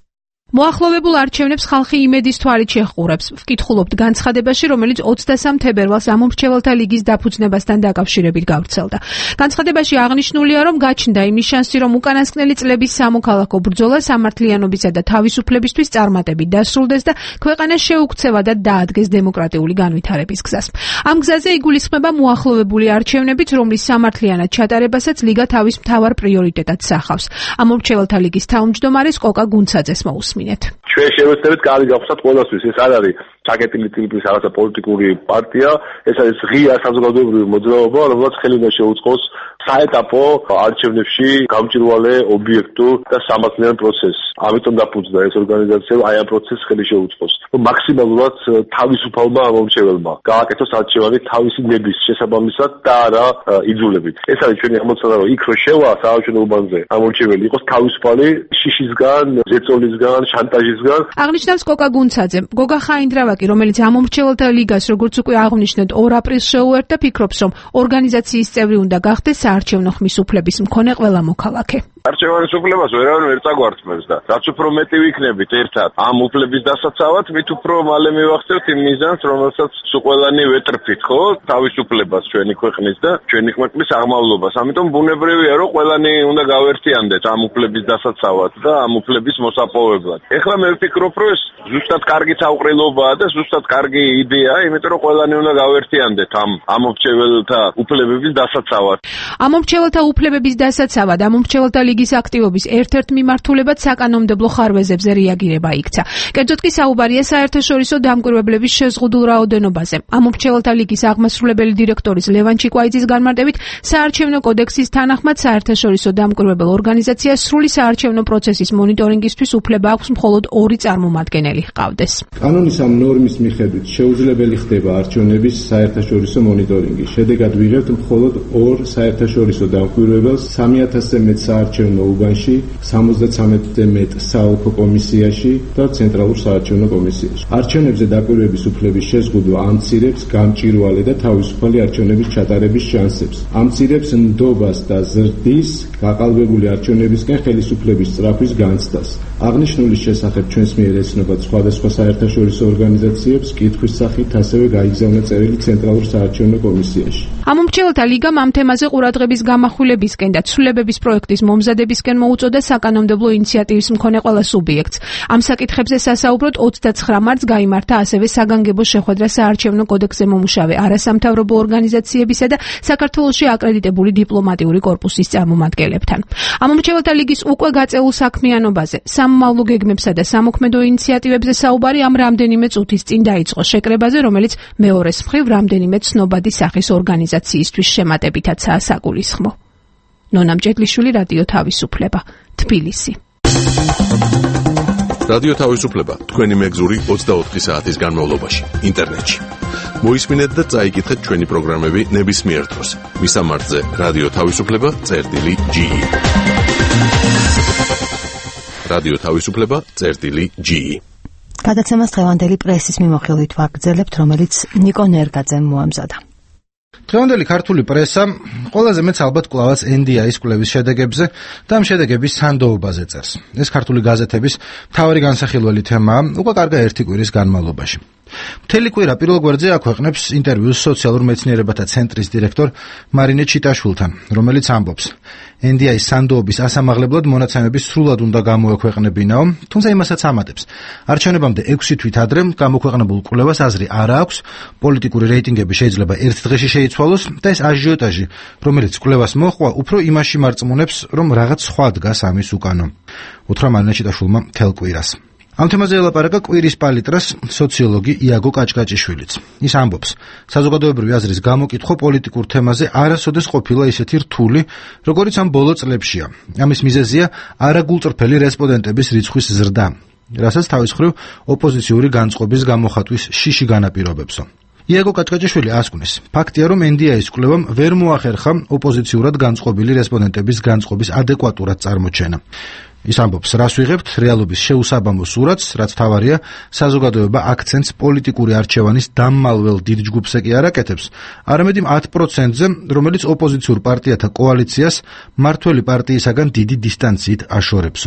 მოახლოვებულ არჩევნებს ხალხი იმედის თვალით შეჰყურებს. ვკითხულობთ განცხადებაში, რომელიც ოცდასამ თებერვალს ამომრჩეველთა ლიგის დაფუძნებასთან დაკავშირებით გავრცელდა. განცხადებაში აღნიშნულია, რომ გაჩნდა იმის შანსი, რომ უკანასკნელი წლების სამოქალაქო ბრძოლა სამართლიანობისა და თავისუფლებისთვის წარმატებით დასრულდეს და ქვეყანა შეუქცევა და დაადგეს დემოკრატიული განვითარების გზას. ამ გზაზე იგულისხმება მოახლოვებული არჩევნებით, რომლის სამართლიანად ჩატარებასაც ლიგა თავის მთავარ პრიორიტეტად სახავს. ამომრჩეველთა ლიგის თავმჯდომარის კოკა გუნცაძეს მოუსმინეთ. ჩვენ შევეცდებით კარგი გავხსნათ ყველასთვის. ეს არ არის ჩაკეტილი ტიპის რაღაცა პოლიტიკური პარტია, ეს არის ღია საზოგადოებრივი მოძრაობა, რომელსაც ხელი უნდა შეუწყოს საეტაპო არჩევნებში გამჭვირვალე ობიექტურ და სამართლიან პროცესს. ამიტომ დაფუძნდა ეს ორგანიზაცია, აი ამ პროცესს ხელი შეუწყოს. მაქსიმალურად თავისუფალმა ამომრჩეველმა გააკეთოს არჩევანი თავისი ნების შესაბამისად და არა იძულებით. ეს არის ჩვენი ამოცანა, რომ იქ რო შევა საარჩევნო უბანზე ამომრჩეველი იყოს თავისუფალი შიშისგან, ზეწოლისგან, შანტაჟისგან. აღნიშნავს კოკა გუნცაძე. გოგა ხაინდრავაკი, რომელიც ამომრჩეველთა ლიგას, როგორც უკვე აღვნიშნეთ, ორ აპრილს შეუერთდა, ფიქრობს, რომ ორგანიზაციის წევრი უნდა გახდეს საარჩევნო ხმის უფლების მქონე ყველა მოქალაქე. არჩევანის უფლებას ვერავინ ვერ წაგვართმევს და რაც უფრო მეტი ვიქნებით ერთად ამ უფლების დასაცავად, მით უფრო მალე მივახცევთ იმ მიზანს, რომელსაც სულ ყველანი ვეტრფით, ხო? თავისუფლებას ჩვენი ქვეყნის და ჩვენი ქვეყნის აღმავლობას. ამიტომ ბუნებრივია, რომ ყველანი უნდა გავერთიანდეთ ამ უფლების დასაცავად და ამ უფლების მოსაპოვებლად. ეხლა მე ვფიქრობ, რომ ეს ზუსტად კარგი თავყრილობაა და ზუსტად კარგი იდეაა, იმიტომ რომ ყველანი უნდა გავერთიანდეთ ამ ამომრჩეველთა უფლებების დასაცავად. ამომრჩეველთა უფლებების დასაცავად ამომრჩეველთა ლიგის აქტივობის ერთ-ერთ მიმართულებად საკანონმდებლო ხარვეზებზე რეაგირება იქცა. კერძოდ კი საუბარია საერთაშორისო დამკვირვებლების შეზღუდულ რაოდენობაზე. ამომრჩეველთა ლიგის აღმასრულებელი დირექტორის ლევან ჩიკვაიძის განმარტებით, საარჩევნო კოდექსის თანახმად საერთაშორისო დამკვირვებელ ორგანიზაციას სრული საარჩევნო პროცესის მონიტორინგისთვის უფლება აქვს მხოლოდ ორი წარმომადგენელი ჰყავდეს. კანონის ამ ნორმის მიხედვით შეუძლებელი ხდება არჩევნების საერთაშორისო მონიტორინგი. შედეგად ვიღებთ მხოლოდ ორ საერთაშორისო დამკვირვებელს სამი ათასზე მეტ საარჩევნო უბანში, სამოცდათრამეტზე მეტ საოლქო კომისიაში და ცენტრალურ საარჩევნო კომისიაში. არჩევნებზე დაკვირვების უფლების შეზღუდვა ამცირებს გამჭვირვალე და თავისუფალი არჩევნების ჩატარების შანსებს. ამცირებს ნდობას და ზრდის გაყალბებული არჩევნებისკენ ხელისუფლების სწრაფვის განცდას. აღნიშნულის შესახებ ჩვენს მიერ ეცნობათ სხვადასხვა საერთაშორისო ორგანიზაციებს კითხვის სახით ასევე გაიგზავნა წერილი ცენტრალურ საარჩევნო კომისიაში. ამომრჩეველთა ლიგამ ამ თემაზე ყურადღების გამახვილებისკენ და ცვლილებების პროექტის მომზადებისკენ მოუწოდა საკანონმდებლო ინიციატივის მქონე ყველა სუბიექტს. ამ საკითხებზე სასაუბროდ ოცდაცხრა მარტს გაიმართა ასევე საგანგებო შეხვედრა საარჩევნო კოდექსზე მომუშავე არასამთავრობო ორგანიზაციებისა და საქართველოში აკრედიტებული დიპლომატიური კორპუსის წარმომადგენლებთან. ამომრჩეველთა ლიგის უკვე გაწეულ საქმიანობაზე, სამმავლო გეგმებსა და სამოქმედო ინიციატივებზე საუბარი ამ რამდენიმე წუთის წინ დაიწყო შეკრებაზე, რომელიც მეორეს მხრივ რამდენიმე ცნობადი სახის ორგანიზაციისთვის შემატებითაცაა საგულისხმო. ნონა მჭედლიშვილი, რადიო თავისუფლება, თბილისი. რადიო თავისუფლება თქვენი მეგზური ოცდაოთხი საათის განმავლობაში ინტერნეტში. მოისმინეთ და წაიკითხეთ ჩვენი პროგრამები ნებისმიერ დროს. მისამართზე რადიო თავისუფლება წერტილი ჯი ი. რადიო თავისუფლება წერტილი ჯი ი. გადაცემას დღევანდელი პრესის მიმოხილვით ვაგრძელებთ, რომელიც ნიკო ნერგაძემ მოამზადა. დღევანდელი ქართული პრესა ყველაზე მეც ალბათ კვლავაც ენ დი აის კვლევის შედეგებზე და ამ შედეგების სანდოობაზე წერს. ეს ქართული გაზეთების მთავარი განსახილველი თემაა უკვე კარგა ერთი კვირის განმავლობაში. მთელი კვირა პირველ გვერდზე აქვეყნებს ინტერვიუს სოციალურ მეცნიერებათა ცენტრის დირექტორ მარინე ჩიტაშვილთან, რომელიც ამბობს, ენ დი აის სანდოობის ასამაღლებლად მონაცემები სრულად უნდა გამოექვეყნებინაო, თუმცა იმასაც ამატებს. არჩევნებამდე ექვსი თვით ადრე გამოქვეყნებულ კვლევას აზრი არ აქვს, პოლიტიკური რეიტინგები შეიძლება ერთ დღეში შეიცვალოს და ეს აჟიოტაჟი, რომელიც კვლევას მოჰყვა, უფრო იმაში მარწმუნებს, რომ რაღაც სხვა დგას ამის უკანო. უთხრა მარინე ჩიტაშვილმა მთელ კვირას. ამ თემაზე ელაპარაკა კვირის პალიტრას სოციოლოგი იაგო კაჭკაჭიშვილიც. ის ამბობს, საზოგადოებრივი აზრის გამოკითხვა პოლიტიკურ თემაზე არასოდეს ყოფილა ისეთი რთული, როგორიც ამ ბოლო წლებშია. ამის მიზეზია არაგულწრფელი რესპონდენტების რიცხვის ზრდა, რასაც თავის მხრივ ოპოზიციური განწყობის გამოხატვის შიში განაპირობებსო. იაგო კაჭკაჭიშვილი ასკვნის, ფაქტია, რომ ენ დი აის კვლევამ ვერ მოახერხა ოპოზიციურად განწყობილი რესპონდენტების განწყობის ადეკვატურად წარმოჩენა. ის ამბობს, რას ვიღებთ რეალობის შეუსაბამო სურათს, რაც თავარია, საზოგადოება აქცენტს პოლიტიკური არჩევანის დამმალველ დიდ ჯგუფზე კი არ აკეთებს, არამედ იმ ათ პროცენტზე, რომელიც ოპოზიციურ პარტიათა კოალიციას მმართველი პარტიისაგან დიდი დისტანციით აშორებსო.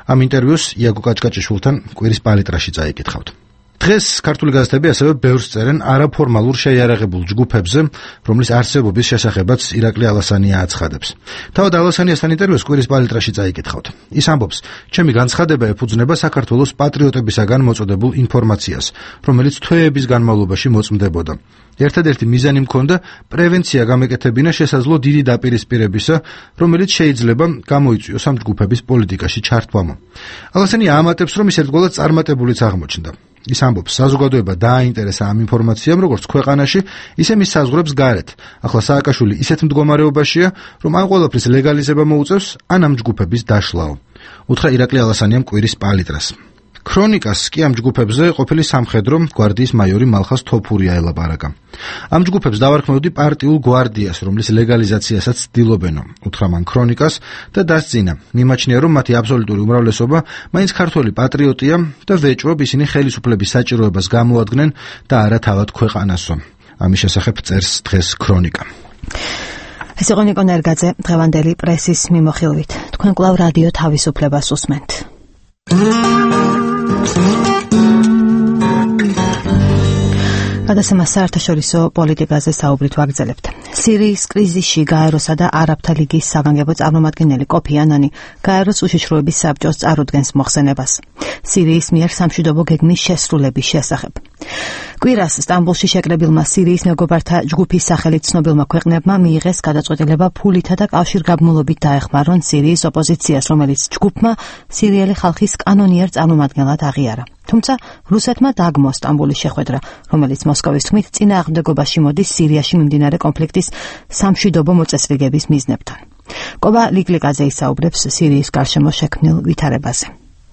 ამ ინტერვიუს იაგო კაჭკაჭიშვილთან კვირის პალიტრაში წაიკითხავთ. დღეს ქართული გაზეთები ასევე ბევრს წერენ არაფორმალურ შეიარაღებულ ჯგუფებზე, რომლის არსებობის შესახებაც ირაკლი ალასანია აცხადებს. თავად ალასანიასთან ინტერვიუს კვირის პალიტრაში წაიკითხავთ. ის ამბობს, ჩემი განცხადება ეფუძნება საქართველოს პატრიოტებისაგან მოწოდებულ ინფორმაციას, რომელიც თვეების განმავლობაში მოწმდებოდა. ერთადერთი მიზანი მქონდა პრევენცია გამეკეთებინა შესაძლო დიდი დაპირისპირებისა, რომელიც შეიძლება გამოიწვიოს ამ ჯგუფების პოლიტიკაში ჩართვამ. ალასანია ამატებს, რომ ის ერთგვარად წარმატებულიც აღმოჩნდა. ის ამბობს, საზოგადოება დააინტერესა ამ ინფორმაციამ როგორც ქვეყანაში, ისე მის საზღვრებს გარეთ. ახლა სააკაშვილი ისეთ მდგომარეობაშია, რომ ამ ყველაფრის ლეგალიზება მოუწევს ან ამ ჯგუფების დაშლაო. უთხრა ირაკლი ალასანიამ კვირის პალიტრას. ქრონიკას კი ამ ჯგუფებზე ყოფილი სამხედრო გვარდიის მაიორი მალხას თოფურია ელაპარაკა. ამ ჯგუფებს დავარქმევდი პარტიულ გვარდიას, რომლის ლეგალიზაციასაც ცდილობენო, უთხრა მან ქრონიკას და დასძინა. მიმაჩნია, რომ მათი აბსოლუტური უმრავლესობა მაინც ქართველი პატრიოტია და ვეჭვობ ისინი ხელისუფლების საჭიროებას გამოადგენენ და არა თავად ქვეყანასო. ამის შესახებ წერს დღეს ქრონიკა. ეს იყო ნიკო ნერგაძე დღევანდელი პრესის მიმოხილვით. თქვენ კვლავ რადიო თავისუფლებას უსმენთ. გადაცემა საერთაშორისო პოლიტიკაზე საუბრით ვაგრძელებთ. სირიის კრიზისში გაეროსა და არაბთა ლიგის საგანგებო წარმომადგენელი კოფი ანანი გაეროს უშიშროების საბჭოს წარუდგენს მოხსენებას სირიის მიერ სამშვიდობო გეგმის შესრულების შესახებ. კვირას სტამბოლში შეკრებილმა სირიის მეგობართა ჯგუფის სახელით ცნობილმა ქვეყნებმა მიიღეს გადაწყვეტილება ფულითა და კავშირგაბმულობით დაეხმარონ სირიის ოპოზიციას, რომელიც ჯგუფმა სირიელი ხალხის კანონიერ წარმომადგენლად აღიარა. თუმცა რუსეთმა დაგმო სტამბოლის შეხვედრა, რომელიც მოსკოვის თქმით წინააღმდეგობაში მოდის სირიაში მიმდინარე კონფლიქტის სამშვიდობო მოწესრიგების მიზნებთან. კობა ლიკლიკაძე ისაუბრებს სირიის გარშემო შექმნილ ვითარებაზე.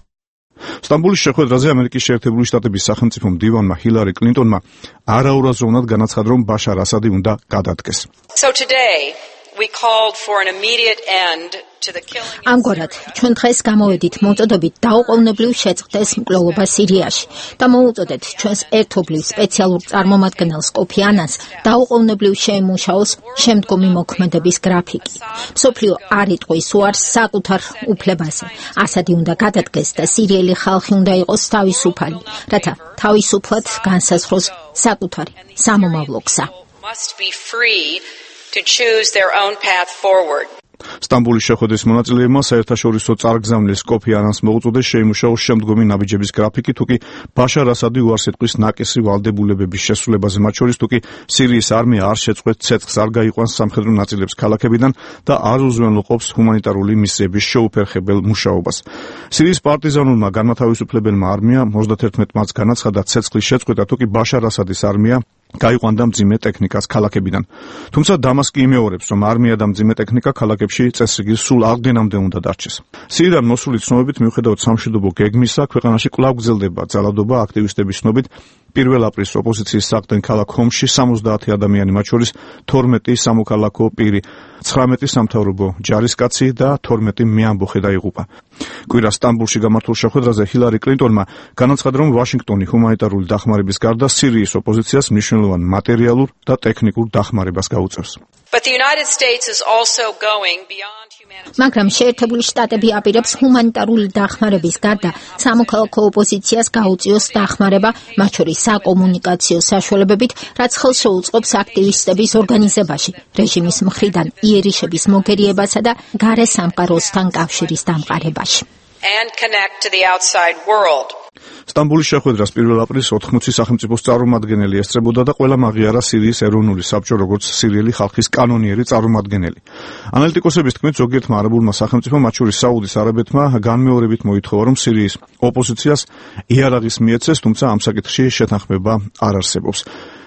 სტამბოლის შეხვედრაზე ამერიკის შეერთებული შტატების სახელმწიფო მდივანმა ჰილარი კლინტონმა არაურაზოვნად განაცხადა, რომ ბაშარ ასადი უნდა გადადგეს. So today we called for an immediate end to the killing. ამგვარად, ჩვენ დღეს გამოვედით მოწოდებით დაუყოვნებლივ შეწყდეს მკვლელობა სირიაში და მოუწოდეთ ჩვენს ერთობლივ სპეციალურ წარმომადგენელს კოფი ანანს დაუყოვნებლივ შეემუშაოს შემდგომი მოქმედების გრაფიკი. მსოფლიო არ იტყვის უარს საკუთარ უფლებაზე. ასადი უნდა გადადგეს და სირიელი ხალხი უნდა იყოს თავისუფალი, რათა თავისუფლად განსაზღვროს საკუთარი სამომავლო გზა. Must be free to choose their own path forward. სტამბოლის შეხვედრის მონაწილეებმა საერთაშორისო წარგზავნილს კოფი ანანს მოუწოდეს შეიმუშაოს შემდგომი ნაბიჯების გრაფიკი, თუკი ბაშარ ასადი უარს ეთქვის ნაკისი ვალდებულებების შესრულებაზე, მათ შორის თუკი სირიის არმია არ შეწყვეტ ცეცხლს, არ გაიყვანს სამხედრო ნაწილებს ქალაქებიდან და არ უზრუნველყოფს ჰუმანიტარული მისიების შეუფერხებელ მუშაობას. სირიის პარტიზანულმა განმათავისუფლებელმა არმიამ ოცდაათი მარტს განაცხადა ცეცხლის შეწყვეტა, თუკი ბაშარ ასადის არმია გაიყვანდა მძიმე ტექნიკას ქალაქებიდან. თუმცა დამასკი იმეორებს, რომ არმია და მძიმე ტექნიკა ქალაქებში წესრიგის სულ აღდგენამდე უნდა დარჩეს. სირიიდან მოსული ცნობებით, მიუხედავად სამშვიდობო გეგმისა, ქვეყანაში კვლავ გრძელდება ძალადობა. აქტივისტების ცნობით, პირველ აპრილს ოპოზიციის საგდენ ქალაქ ჰომსში სამოცდაათი ადამიანი, მათ შორის თორმეტი სამოქალაქო პირი, ცხრამეტი სამთავრობო ჯარისკაცი და თორმეტი მეამბოხე დაიღუპა. კვირას სტამბოლში გამართულ შეხვედრაზე ჰილარი კლინტონმა განაცხადა, რომ ვაშინგტონი ჰუმანიტარული დახმარების გარდა სირიის ოპოზიციას მნიშვნელოვან მატერიალურ და ტექნიკურ დახმარებას გაუწევს. But the United States is also going beyond humanitarian. მაგრამ შეერთებული შტატები აპირებს ჰუმანიტარული დახმარების გარდა სამოქალაქო ოპოზიციას გაუწიოს დახმარება, მათ შორის საკომუნიკაციო საშუალებებით, რაც ხელს შეუწყობს აქტივისტების ორგანიზებაში, რეჟიმის მხრიდან იერიშების მოგერიებასა და გარე სამყაროსთან კავშირის დამყარებაში. And connect to the outside world. სტამბოლის შეხვედრას პირველ აპრილს ოთხმოცი სახელმწიფოს წარმომადგენელი ესწრებოდა და ყველამ აღიარა სირიის ეროვნული საბჭო როგორც სირიელი ხალხის კანონიერი წარმომადგენელი. ანალიტიკოსების თქმით, ზოგიერთმა არაბულმა სახელმწიფომ, მათ შორის საუდის არაბეთმა, განმეორებით მოითხოვა, რომ სირიის ოპოზიციას იარაღის მიეცეს, თუმცა ამ საკითხში შეთანხმება არ არსებობს.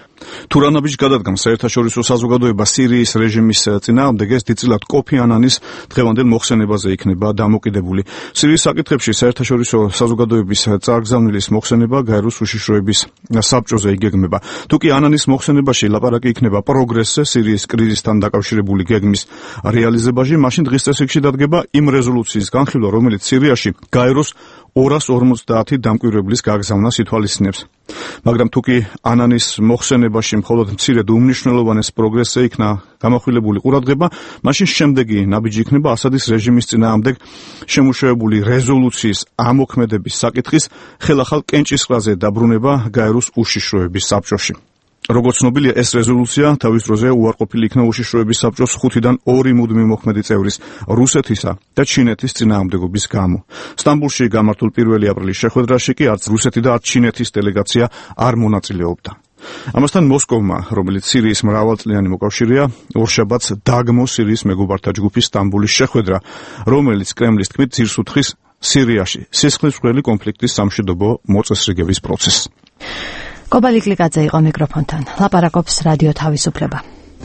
თუ რა ნაბიჯი გადადგამს საერთაშორისო საზოგადოება სირიის რეჟიმის წინააღმდეგ, ეს დიდწილად კოფი ანანის დღევანდელ მოხსენებაზე იქნება დამოკიდებული. სირიის საკითხებში საერთაშორისო საზოგადოების წარგზავნილის მოხსენება გაეროს უშიშროების საბჭოზე იგეგმება. თუკი ანანის მოხსენებაში ლაპარაკი იქნება პროგრესზე სირიის კრიზისთან დაკავშირებული გეგმის რეალიზებაში, მაშინ დღის წესრიგში დადგება იმ რეზოლუციის განხილვა, რომელიც სირიაში გაეროს ორას ორმოცდაათი დამკვირვებლის გაგზავნას ითვალისწინებს. მაგრამ თუ კი ანანის მოხსენებაში მხოლოდ მცირედ უმნიშვნელოვანეს პროგრესზე იქნა გამახვილებული ყურადღება, მაშინ შემდეგი ნაბიჯი იქნება ასადის რეჟიმის წინააღმდეგ შემუშავებული რეზოლუციის ამოქმედების საკითხის ხელახალ კენჭისყრაზე დაბრუნება გაეროს უშიშროების საბჭოში. როგორც ცნობილია, ეს რეზოლუცია თავის დროზე უარყოფილი იქნა უშიშროების საბჭოს ხუთიდან ორი მუდმივი მოქმედი წევრის რუსეთისა და ჩინეთის წინააღმდეგობის გამო. სტამბულში გამართულ პირველი აპრილის შეხვედრაში კი არც რუსეთი და არც ჩინეთის დელეგაცია არ მონაწილეობდა. ამასთან მოსკოვმა, რომელიც სირიის მრავალწლიანი მოკავშირეა, ორშაბათს დაგმო სირიის მეგობართა ჯგუფის სტამბულის შეხვედრა, რომელიც კრემლის თქმით ძირს უთხრის სირიაში სისხლისმღვრელი კონფლიქტის სამშვიდობო მოწესრიგების პროცესს. კობალი კლიკაძე იყო მიკროფონთან. ლაპარაკობს რადიო თავისუფლება.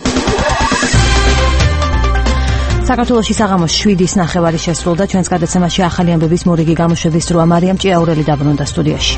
საქართველოში საღამოს შვიდის ნახევარი შესრულდა. ჩვენს გადაცემაში ახალი ამბების მორიგი გამოშვების დროა. მარიამ ჭიაურელი დაბრუნდა სტუდიაში.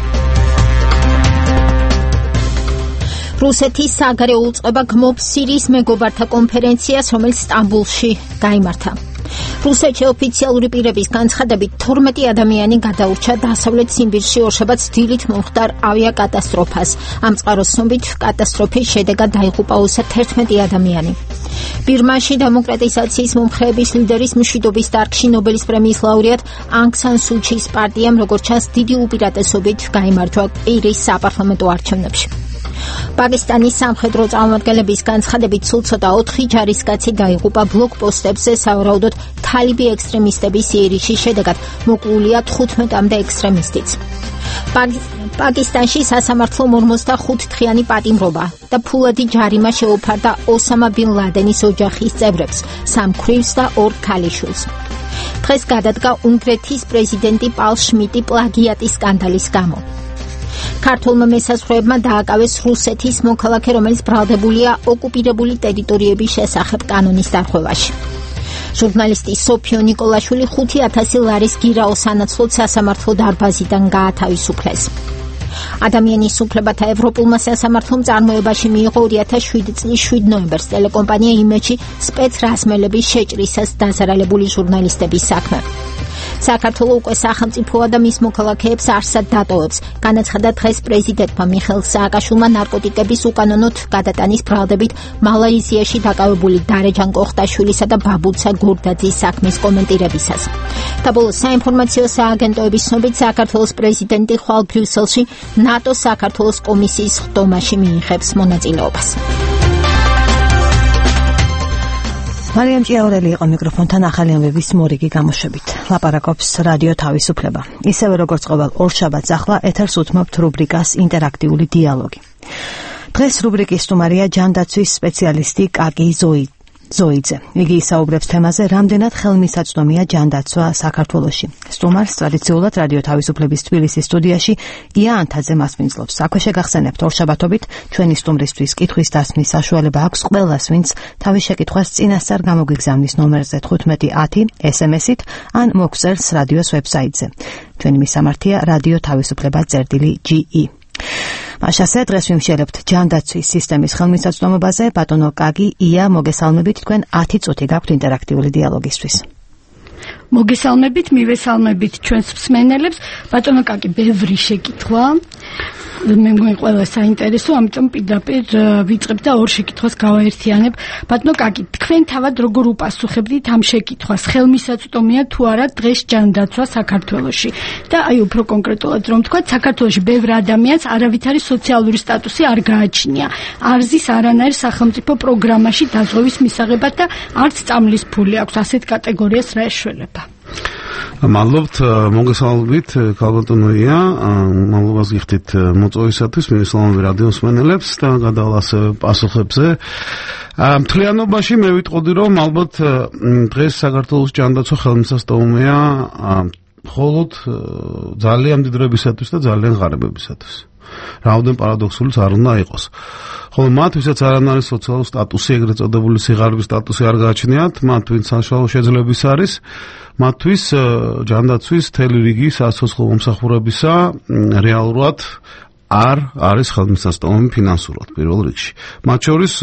რუსეთის საგარეო უწყება გმობს სირიის მეგობართა კონფერენციას, რომელიც სტამბულში გაიმართა. რუსეთში ოფიციალური პირების განცხადებით თორმეტი ადამიანი გადაურჩა დასავლეთ ციმბირში ორშაბათს დილით მომხდარ ავიაკატასტროფას. ამ წყაროს ცნობით კატასტროფის შედეგად დაიღუპა ოცდა თერთმეტი ადამიანი. ბირმაში დემოკრატიზაციის მომხრეების ლიდერის მშვიდობის დარგში ნობელის პრემიის ლაურეატ ანგ სან სუ ჩის პარტიამ როგორც ჩანს დიდი უპირატესობით გაიმარჯვა პირის საპარლამენტო არჩევნებში. პაკისტანის სამხედრო წარმომადგენლების განცხადებით სულ ცოტა ოთხი ჯარისკაცი დაიღუპა ბლოკპოსტებზე სავარაუდოდ თალიბი ექსტრემისტების იერიშის შედეგად მოკლულია თხუთმეტამდე ექსტრემისტიც. პაკისტანში სასამართლომ ორმოცდახუთ დღიანი პატიმრობა და ფულადი ჯარიმა შეუფარდა ოსამა ბინ ლადენის ოჯახის წევრებს, სამ ქვრივს და ორ ქალიშვილს. დღეს გადადგა უნგრეთის პრეზიდენტი პალ შმიტი პლაგიატის სკანდალის გამო. ქართულმა მესაზღვრეებმა დააკავეს რუსეთის მოქალაქე, რომელიც ბრალდებულია ოკუპირებული ტერიტორიების შესახებ კანონის დარღვევაში. ჟურნალისტი სოფიო ნიკოლაშვილი ხუთი ათასი ლარის გირაოს სანაცვლოდ სასამართლო დარბაზიდან გაათავისუფლეს. ადამიანის უფლებათა ევროპულმა სასამართლომ წარმოებაში მიიღო ორი ათას შვიდი წლის შვიდ ნოემბერს ტელეკომპანია იმეჯი სპეცრასმელების შეჭრისას დაზარალებული ჟურნალისტების საქმე. საქართველოს უკვე სახელმწიფოა და მის მოქალაქეებს არსად დატოვებს. განაცხადა დღეს პრეზიდენტმა მიხეილ სააკაშვილმა ნარკოტიკების უკანონოდ გადატანის ბრალდებით მალაიზიაში დაკავებული დარეჯან კოხტაშვილისა და ბაბუცა გურდაძის საქმის კომენტირებისას. და ბოლოს საინფორმაციო სააგენტოების ცნობით საქართველოს პრეზიდენტი ხვალ ბრიუსელში ნატოს საქართველოს კომისიის ხდომაში მიიღებს მონაწილეობას. მარიამ ჭიაურელი იყო მიკროფონთან ახალი ამბების მორიგი გამოშვებით. ლაპარაკობს რადიო თავისუფლება. ისევე როგორც ყოველ ორშაბათს ახლა ეთერს უთმობთ რუბრიკას ინტერაქტიული დიალოგი. დღეს რუბრიკის სტუმარია ჯანდაცვის სპეციალისტი კაკი ზოი ზოიძე. იგი ისაუბრებს თემაზე, რამდენად ხელმისაწვდომია ჯანდაცვა საქართველოში. სტუმარს ტრადიციულად რადიო თავისუფლების თბილისის სტუდიაში ია ანთაძე მასპინძლობს. აქვე შეგახსენებთ, ორშაბათობით ჩვენი სტუმრისთვის კითხვის დასმის საშუალება აქვს ყველას, ვინც თავის შეკითხვას წინასწარ გამოგვიგზავნის ნომერზე თხუთმეტი ათი ეს ემ ესით ან მოგწერს რადიოს ვებსაიტზე. ჩვენი მისამართია რადიო თავისუფლება წერტილი ჯი ი. მაშასე დღეს ვიმსჯელებთ ჯანდაცვის სისტემის ხელმისაწვდომობაზე. ბატონო კაკი, ია, მოგესალმებით, თქვენ ათი წუთი გაქვთ ინტერაქტიული დიალოგისთვის. მოგესალმებით, მივესალმებით ჩვენს მსმენელებს. ბატონო კაკი, ბევრი შეკითხვა. მე მგონი ყველა საინტერესო, ამიტომ პირდაპირ ვიწყებ და ორ შეკითხვას გავაერთიანებ. ბატონო კაკი, თქვენ თავად როგორ უპასუხებდით ამ შეკითხვას? ხელმისაწვდომია თუ არა დღეს ჯანდაცვა საქართველოში? და აი უფრო კონკრეტულად რომ ვთქვა, საქართველოში ბევრ ადამიანს არავითარი სოციალური სტატუსი არ გააჩნია. არ ზის არანაირ სახელმწიფო პროგრამაში დაზღვევის მისაღებად და არც წამლის ფული აქვს. ასეთ კატეგორიას რა ეშველება? მადლობთ, მოგესალმებით, ქალბატონოია, მადლობას გიხდით მოწვევისათვის, მივესალმები რადიო მსმენელებს და გადავლასებ პასუხებზე. მთლიანობაში მე ვიტყოდი, რომ ალბათ დღეს საქართველოს ჯანდაცვა ხელმისაწვდომია მხოლოდ ძალიან მდიდრებისათვის და ძალიან ღარიბებისათვის. რაოდენ პარადოქსულიც არ უნდა იყოს. ხოლო მათ, ვისაც არ არის სოციალური სტატუსი, ეგრეთ წოდებული სიღარიბის სტატუსი არ გააჩნიათ, მათ ვინც საშუალო შეძლების არის, მათთვის ჯანდაცვის მთელი რიგი სასოცხლო მომსახურებისა რეალურად არ არის ხელმისაწვდომი ფინანსურად პირველ რიგში. მათ შორის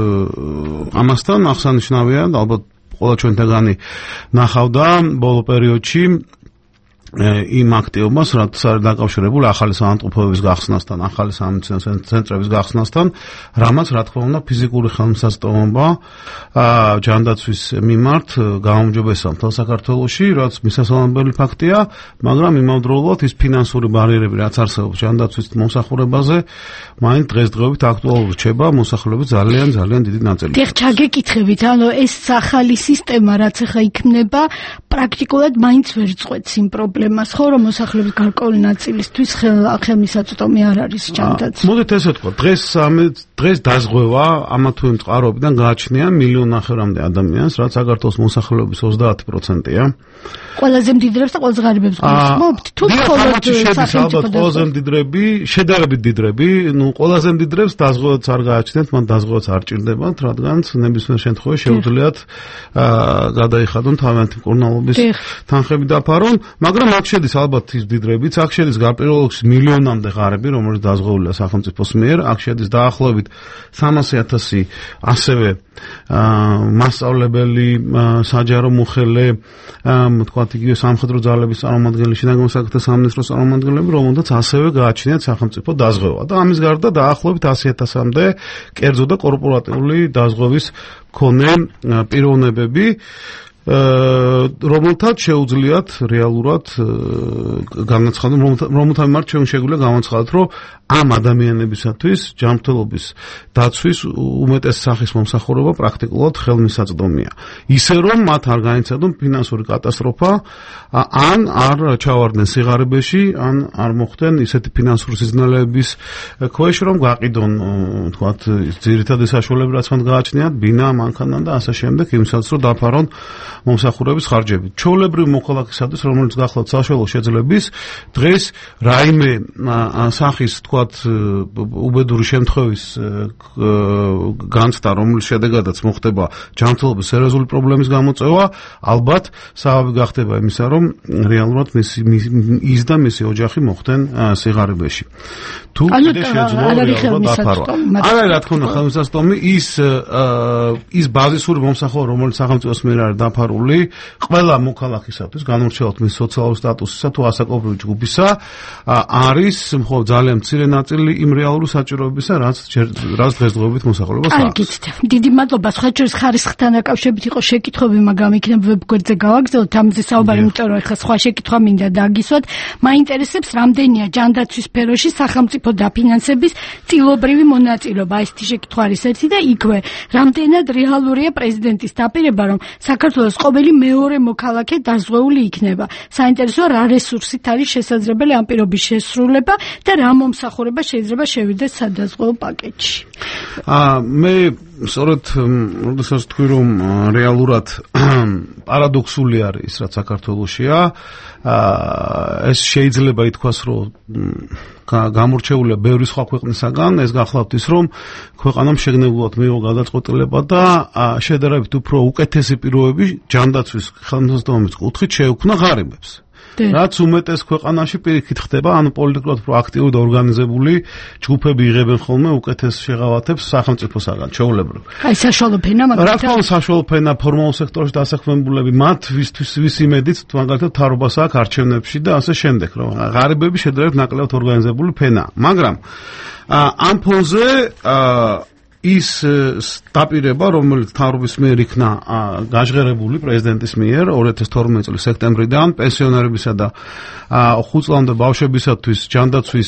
ამასთან აღსანიშნავია, ალბათ ყველა ჩვენთაგანი ნახავდა ბოლო პერიოდში იმ აქტივობას, რაც არის დაკავშირებული ახალი საავადმყოფოების გახსნასთან, ახალი სამედიცინო ცენტრების გახსნასთან, რამაც რა თქმა უნდა ფიზიკური ხელმისაწვდომობა ჯანდაცვის მიმართ გაუმჯობესა მთელ საქართველოში, რაც მისასალმებელი ფაქტია, მაგრამ იმავდროულად ის ფინანსური ბარიერები, რაც არსებობს ჯანდაცვის მომსახურებაზე, მაინც დღესდღეობით აქტუალური რჩება მოსახლეობის ძალიან ძალიან დიდი ნაწილი. დიახ, ჩაგეკითხებით, ანუ ეს ახალი სისტემა, რაც ახლა იქმნება, პრაქტიკულად მაინც ვერ წყვეტს იმ პრობლემას, ხო, რომ მოსახლეობის გარკვეული ნაწილისთვის ხელმისაწვდომი არ არის ჯანდაცვა. მოდით ესე ვთქვა, დღეს დღეს დაზღვევა ამა თუ იმ წყაროებიდან გააჩნია მილიონ ნახევრამდე ადამიანს, რაც საქართველოს მოსახლეობის ოცდაათი პროცენტია. ყველაზე მდიდრებს და ყველაზე ღარიბებს გულისხმობთ? თუ მხოლოდ სახელმწიფო ყველაზე მდიდრები, შედარებით მდიდრები, ნუ ყველაზე მდიდრებს დაზღვევაც არ გააჩნიათ, მან დაზღვევაც არ ჭირდებათ, რადგან ნებისმიერ შემთხვევაში შეუძლიათ გადაიხადონ თავიანთი მკურნალობის თანხები დაფარონ, მაგრამ აქ შედის ალბათ ის მდიდრებიც, აქ შედის გარკვეულწილად მილიონამდე ღარიბი, რომელიც დაზღვეულია სახელმწიფოს მიერ, აქ შედის დაახლოებით სამასი ათასი ასევე მასწავლებელი, საჯარო მოხელე, თქვათ იგივე სამხედრო ძალების წარმომადგენლები, შინაგან საქმეთა სამინისტროს წარმომადგენლები, რომელთაც ასევე გააჩნიათ სახელმწიფო დაზღვევა და ამის გარდა დაახლოებით ასი ათასამდე კერძო და კორპორატიული დაზღვევის მქონე პიროვნებები, რომელთაც შეუძლიათ რეალურად განაცხადონ, რომელთა მიმართ შეუძლია განაცხადოთ, რომ ამ ადამიანებისათვის ჯანმრთელობის დაცვის უმეტეს სახის მომსახურება პრაქტიკულად ხელმისაწვდომია. ისე რომ მათ არ განიცადონ ფინანსური კატასტროფა, ან არ ჩავარდნენ სიღარიბეში, ან არ მოხდნენ ისეთი ფინანსური სიზნელეების ქვეშ, რომ გაყიდონ, თქვათ, ძირითადი საშუალება, რაც მათ გააჩნიათ, ბინა, მანქანა და ასე შემდეგ, იმისათვის რომ დაფარონ მომსახურების ხარჯები. ჩვეულებრივ მოქალაქისათვის, რომელიც გახლავთ საშუალო შეძლების, დღეს რაიმე სახის, თქვათ, უბედური შემთხვევის განცდა, რომლის შედეგადაც მოხდება ჯანმრთელობის სერიოზული პრობლემის გამოწვევა, ალბათ საბაბი გახდება იმისა, რომ რეალურად ის და მისი ოჯახი მოხდნენ სიღარიბეში. თუ კიდე შეძლო რეალურად დაფარვა. არ არის რა თქმა უნდა ხელმისაწვდომი ის ის ბაზისური მომსახურება, რომელიც სახელმწიფოს მიერ არის დაფარული, ყველა მოქალაქისათვის, განურჩევლად მის სოციალურ სტატუსისა თუ ასაკობრივი ჯგუფისა, არის მხოლოდ ძალიან მცირე ნაწილი იმ რეალური საჭიროებისა, რაც რაც დღესდღეობით მოსახლეობას აქვს. არ გიცდებ. დიდი მადლობა. სხვა შორის ხარისხთან დაკავშირებით იყო შეკითხვები, მაგრამ იქნებ ვებგვერდზე გავაგზავნოთ ამაზე საუბარი, იმიტომ რომ ახლა სხვა შეკითხვა მინდა დაგისვათ. მაინტერესებს, რამდენია ჯანდაცვის სფეროში სახელმწიფო დაფინანსების წილობრივი მონაწილეობა? ესეთი შეკითხვა არის ერთი და იქვე, რამდენად რეალურია პრეზიდენტის დაპირება, რომ საქართველოს ყოველი მეორე მოქალაქე დაზღვეული იქნება? საინტერესოა, რა რესურსით არის შესაძლებელი ამ პირობის შესრულება და რა მომსახურება შეიძლება შევიდეს სადაზღვეო პაკეტში. აა მე სწორედ როდესაც თქვი, რომ რეალურად პარადოქსული არის ის, რაც საქართველოშია, აა ეს შეიძლება ითქვას, რომ გამორჩეულია ბევრი სხვა ქვეყნისაგან, ეს გახლავთ ის, რომ ქვეყანამ შეგნებულად მიიღო გადაწყვეტილება და შედარებით უფრო უკეთესი პირობები ჯანდაცვის ხელმისაწვდომობის კუთხით შეექმნა ღარიბებს. რაც უმეტეს ქვეყანაში პირიქით ხდება, ანუ პოლიტიკურად პროაქტიული და ორგანიზებული ჯგუფები იღებენ ხოლმე უკეთეს შეღავათებს სახელმწიფოსაგან, ჩვეულებრივ. აი საშუალო ფენა, მაგრამ რა თქმა უნდა საშუალო ფენა ფორმალურ სექტორში დასაქმებულები, მათ ვისთვის ვის იმედით, მაგალითად თარობას აქვს არჩევნებში და ასე შემდეგ, რომ ღარიბები შედარებით ნაკლებად ორგანიზებული ფენა. მაგრამ ამ ფონზე ის დაპირება, რომელიც თავრობის მიერ იქნა გაჟღერებული პრეზიდენტის მიერ ორი ათას თორმეტი წლის სექტემბრიდან, პენსიონერებისა და ხუთ წლამდე ბავშვებისათვის ჯანდაცვის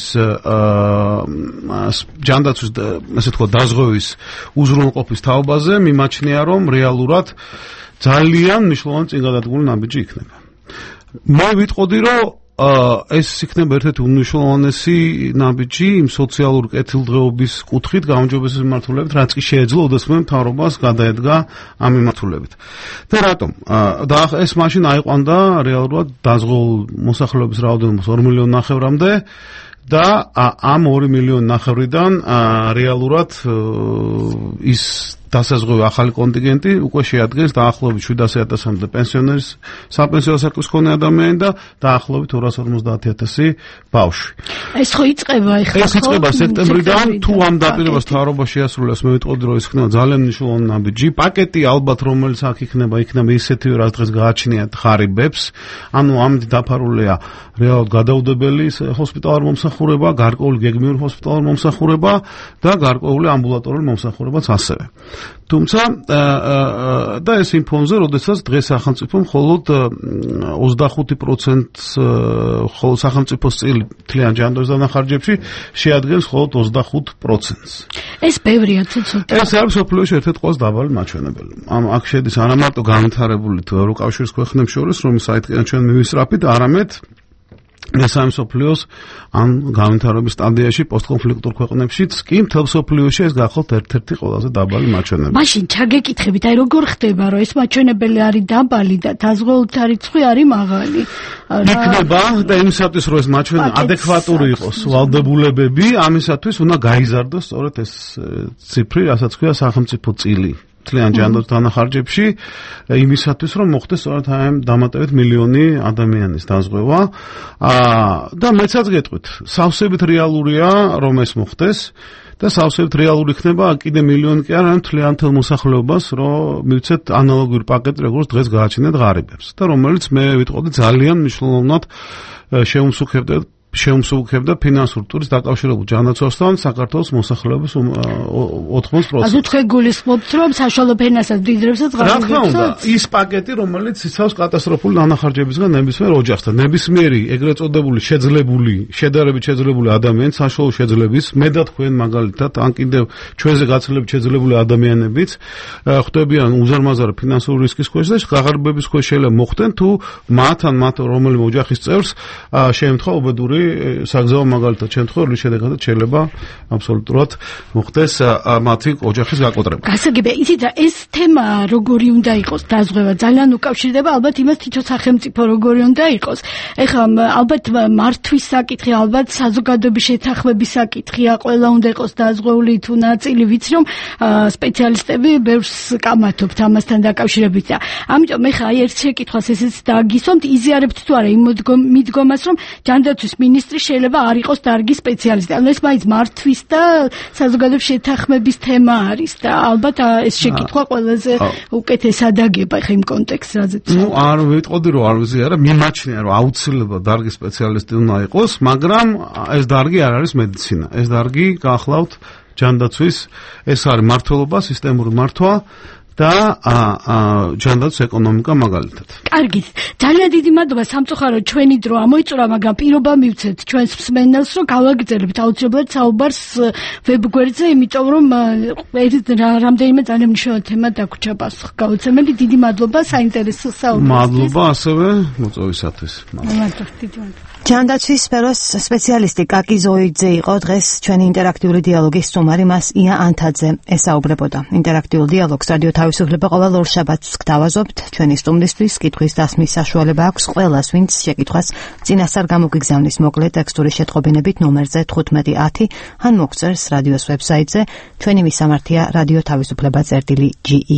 ჯანდაცვის ასე თქვა დაზღვევის უზრუნველყოფის თაობაზე, მიმაჩნია, რომ რეალურად ძალიან მნიშვნელოვანი წინგადადგმული ნაბიჯი იქნება. მე ვიტყოდი, რომ ეს იქნება ერთ-ერთი უმნიშვნელოვანესი ნაბიჯი იმ სოციალური კეთილდღეობის კუთხით გაუმჯობესების მიმართულებით, რაც კი შეეძლო უდესმე მთავრობას გადაედგა ამ მიმართულებით. და რატომ? და ეს მაშინ აიყვანდა რეალურად დაზღვეულ მოსახლეობის რაოდენობას ორი მილიონი ნახევრამდე და ამ ორი მილიონი ნახევრიდან რეალურად ის დასაზღვევი ახალი კონტინგენტი უკვე შეადგენს დაახლოებით შვიდასი ათასამდე პენსიონერის საპენსიო ასაკის მქონე ადამიანი და დაახლოებით ორას ორმოცდაათი ათასი ბავშვი. ეს ხო იწყება ახლა? ეს იწყება სექტემბრიდან, თუ ამ დაპირებას თავრობა შეასრულებს, მე ვიტყოდი, რომ ეს იქნება ძალიან მნიშვნელოვანი ნაბიჯი. პაკეტი ალბათ, რომელიც აქ იქნება, იქნება ისეთივე, რაც დღეს გააჩნიათ ღარიბებს. ანუ ამით დაფარულია რეალურად გადაუდებელი ჰოსპიტალურ მომსახურება, გარკვეული გეგმიური ჰოსპიტალურ მომსახურება და გარკვეული ამბულატორული მომსახურებაც ასევე. თუმცა და ეს იმ ფონზე, როდესაც დღეს სახელმწიფო მხოლოდ ოცდახუთი პროცენტს ხოლო სახელმწიფოს წილი თლიან ჯანდაცვის დანახარჯებში შეადგენს მხოლოდ ოცდახუთ პროცენტს. ეს ბევრია ცოტა. ეს არის მსოფლიოში ერთ-ერთი ყველაზე დაბალი მაჩვენებელი. ამ აქ შედის არა მარტო განვითარებული თუ ევროკავშირის ქვეყნებს შორის, რომლის საერთოდ ჩვენ მივისწრაფით, არამედ მესამე მსოფლიოს ან განვითარების სტადიაში პოსტკონფლიქტურ ქვეყნებშიც კი მთელ მსოფლიოში ეს გახლავთ ერთ-ერთი ყველაზე დაბალი მაჩვენებელი. მაშინ ჩაგეკითხებით, აი როგორ ხდება, რომ ეს მაჩვენებელი არის დაბალი და დაზღვეულთა რიცხვი არის მაღალი? იქნება და იმისათვის, რომ ეს მაჩვენებელი ადეკვატური იყოს ვალდებულებები, ამისათვის უნდა გაიზარდოს სწორედ ეს ციფრი, რასაც ქვია სახელმწიფო წილი. თლიან ჯანდაცვის დანახარჯებში იმისათვის, რომ მოხდეს სწორედ ამ დამატებით მილიონი ადამიანის დაზღვევა. და მეცაც გეტყვით, სავსებით რეალურია, რომ ეს მოხდეს და სავსებით რეალური იქნება კიდე მილიონი კი არა, თლიან თელ მოსახლეობას, რომ მივცეთ ანალოგიური პაკეტი, როგორც დღეს გააჩნიათ ღარიბებს და რომელიც მე ვიტყოდი ძალიან მნიშვნელოვნად შეუმსუქებდა შეუმსუბუქებდა ფინანსურ ტურის დაკავშირებულ ჯანდაცვასთან საქართველოს მოსახლეობის ოთხმოცდაოთხ პროცენტს. ასე თქვენ გულისხმობთ, რომ საშუალო ფენასაც დიდრებსაც ღარიბებსაც ის პაკეტი, რომელიც იცავს კატასტროფული დანახარჯებისგან ნებისმიერ ოჯახს და ნებისმიერი ეგრეთ წოდებული შეძლებული, შედარებით შეძლებული ადამიანი, საშუალო შეძლების, მე და თქვენ მაგალითად, ან კიდევ ჩვენზე გაცილებით შეძლებული ადამიანებიც ხვდებიან უზარმაზარ ფინანსურ რისკის ქვეშ და ღარიბების ქვეშ შეიძლება მოხვდნენ, თუ მათ ან მათ რომელიმე ოჯახის წევრს შეემთხვა უბედური საგზაო მაგალითად შემთხვევაში, რის შედეგადაც შეიძლება აბსოლუტურად მოხდეს მათი ოჯახის გაკოტრება. გასაგებია, იცით რა, ეს თემა როგორი უნდა იყოს დაზღვევა, ძალიან უკავშირდება ალბათ იმას, თვითონ სახელმწიფო როგორი უნდა იყოს. ეხლა ალბათ მართვის საკითხი, ალბათ საზოგადოების შეთანხმების საკითხია, ყველა უნდა იყოს დაზღვეული თუ ნაწილი, ვიცი რომ სპეციალისტები ბევრს კამათობთ ამასთან დაკავშირებით და ამიტომ ეხლა აი ერთ შეკითხვას ესეც დაგისვამთ, იზიარებთ თუ არა იმ მიდგომას, რომ ჯანდაცვის მინისტრი შეიძლება არ იყოს დარგი სპეციალისტი. ანუ ეს მაინც მართვის და საზოგადოების შეთანხმების თემა არის და ალბათ ეს შეკითხვა ყველაზე უკეთეს ადაგება ხა იმ კონტექსტს, რაზეც. ნუ არ ვიტყოდი რომ არ ვიზიარა, მიმაჩნია რომ აუცილებლად დარგი სპეციალისტი უნდა იყოს, მაგრამ ეს დარგი არ არის მედიცინა. ეს დარგი გახლავთ ჯანდაცვის, ეს არის მართლობა, სისტემური მართვა და ჯანდაცვის ეკონომიკა მაგალითად. კარგი, ძალიან დიდი მადლობა სამწუხაროდ ჩვენი დრო ამოიწურა, მაგრამ პირობა მივცეთ ჩვენს მსმენელს, რომ გავაგრძელებთ აუცილებლად საუბარს ვებგვერდზე, იმიტომ რომ რამდენიმე ძალიან მნიშვნელოვანი თემა დაგვრჩა პასუხ გავუცემელი. დიდი მადლობა საინტერესო საუბარისთვის. მადლობა ასევე მოწვევისათვის. მადლობა, დიდი მადლობა. ჯანდაცვის სფეროს სპეციალისტი კაკი ზოიძე იყო დღეს ჩვენი ინტერაქტიული დიალოგის სტუმარი, მას ია ანთაძე ესაუბრებოდა. ინტერაქტიულ დიალოგს რადიო თავისუფლება ყოველ ორშაბათს გთავაზობთ. ჩვენი სტუმრისთვის კითხვის დასმის საშუალება აქვს ყველას, ვინც შეკითხვას წინასწარ გამოგიგზავნის მოკლე ტექსტური შეტყობინებით ნომერზე თხუთმეტი ათი ან მოგწერს რადიოს ვებსაიტზე. ჩვენი მისამართია რადიო თავისუფლება წერტილი ჯი ი.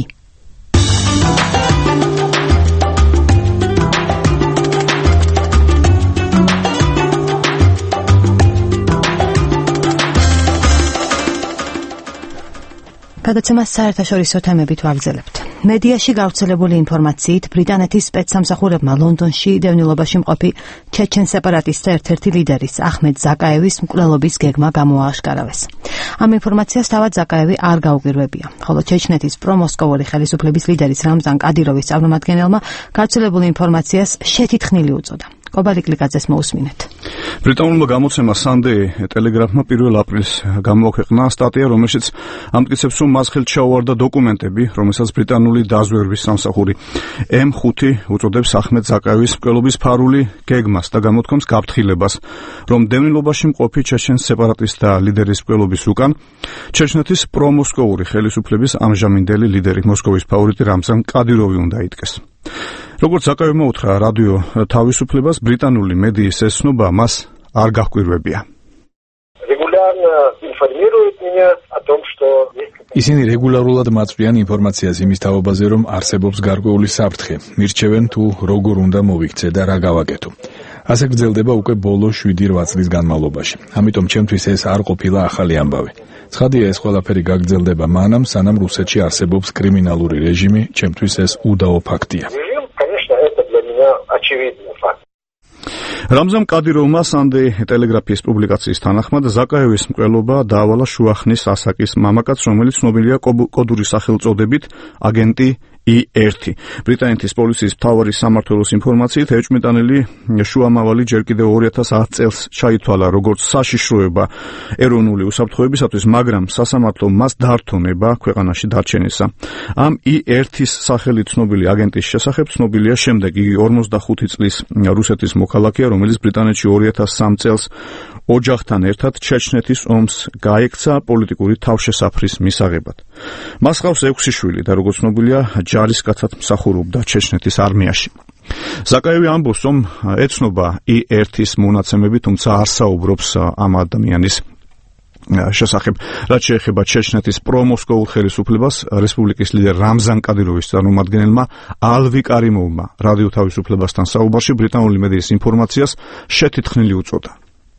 გადაცემას საერთაშორისო თემებით ვაგრძელებთ. მედიაში გავრცელებული ინფორმაციით, ბრიტანეთის სპეცსამსახურებმა ლონდონში დევნილობაში მყოფი ჩეჩენ სეპარატისტთა ერთ-ერთი ლიდერის ახმედ ზაკაევის მკვლელობის გეგმა გამოააშკარავეს. ამ ინფორმაციას თავად ზაკაევი არ გაუპირვებია, ხოლო ჩეჩნეთის პრომოსკოვური ხელისუფლების ლიდერის რამზან კადიროვის წარმომადგენელმა გავრცელებული ინფორმაციას შეთითხნილი უწოდა. კობალიკ ლიკაძეს მოусმინეთ. ბრიტანულმა გამოცემა Sunday Telegraph-მა პირველ აპრილს გამოაქვეყნა სტატია, რომელშიც ამტკიცებს, რომ მას ხელთ ჩაუვარდა დოკუმენტები, რომელსაც ბრიტანული დაზვერვის სამსახური ემ ხუთი უწოდებს ახმედ ზაკაევის მკვლელობის ფარული გეგმას და გამოთქვამს გაფრთხილებას, რომ დევნილობაში მყოფი ჩეჩენ სეპარატისტთა ლიდერის მკვლელობის უკან ჩეჩნეთის პრომოსკოვური ხელისუფლების ამჟამინდელი ლიდერი, მოსკოვის ფავორიტი რამზან კადიროვი უნდა იდგეს. როგორც ზაკაევმა უთხრა რადიო თავისუფლებას, ბრიტანული მედიის ეს ცნობა მას არ გაჰკვირვებია. Regular постоянно информируют меня о том, что ისინი რეგულარულად მაწვდიან ინფორმაციას იმის თაობაზე, რომ არსებობს გარკვეული საფრთხე. მირჩევენ თუ როგორ უნდა მოვიქცე და რა გავაკეთო. ასე გრძელდება უკვე ბოლო შვიდი-რვა წლის განმავლობაში. ამიტომ ჩემთვის ეს არ ყოფილა ახალი ამბავი. ცხადია, ეს ყველაფერი გაგრძელდება მანამ, სანამ რუსეთში არსებობს კრიმინალური რეჟიმი, ჩემთვის ეს უდაო ფაქტია. Конечно, это для меня очевидный факт. რამზან კადიროვმა Sunday Telegraph-ის პუბლიკაციის თანახმად ზაკაევის მკვლელობა დაავალა შუახნის ასაკის მამაკაც, რომელიც ცნობილია კოდური სახელწოდებით აგენტი ი ერთი. ბრიტანეთის პოლიციის მთავარი სამმართველოს ინფორმაციით ეჭვმიტანილი შუამავალი ჯერ კიდევ ორი ათას ათი წელს ჩაითვალა როგორც საშიშროება ეროვნული უსაფრთხოებისათვის, მაგრამ სასამართლომ მას დართონება ქვეყანაში დარჩენისა. ამ ი ერთის სახელით ცნობილი აგენტის შესახებ ცნობილია შემდეგ. იგი ორმოცდახუთი წლის რუსეთის მოქალაქეა, რომელიც ბრიტანეთში ორი ათას სამი წელს ოჯახთან ერთად ჩეჩნეთის ომს გაექცა პოლიტიკური თავშესაფრის მისაღებად. მას ჰყავს ექვსი შვილი და როგორც ცნობილია ჯარისკაცად მსახურობდა ჩეჩნეთის არმიაში. ზაკაევი ამბობს, რომ ეცნობა ი ერთის მონაცემები, თუმცა არ საუბრობს ამ ადამიანის შესახებ. რაც შეეხება ჩეჩნეთის პრომოსკოულ ხელისუფლებას, რესპუბლიკის ლიდერ რამზან კადიროვის წარმომადგენელმა ალვი კარიმოვმა რადიო თავისუფლებასთან საუბარში ბრიტანული მედიის ინფორმაციას შეთითხნილი უწოდა.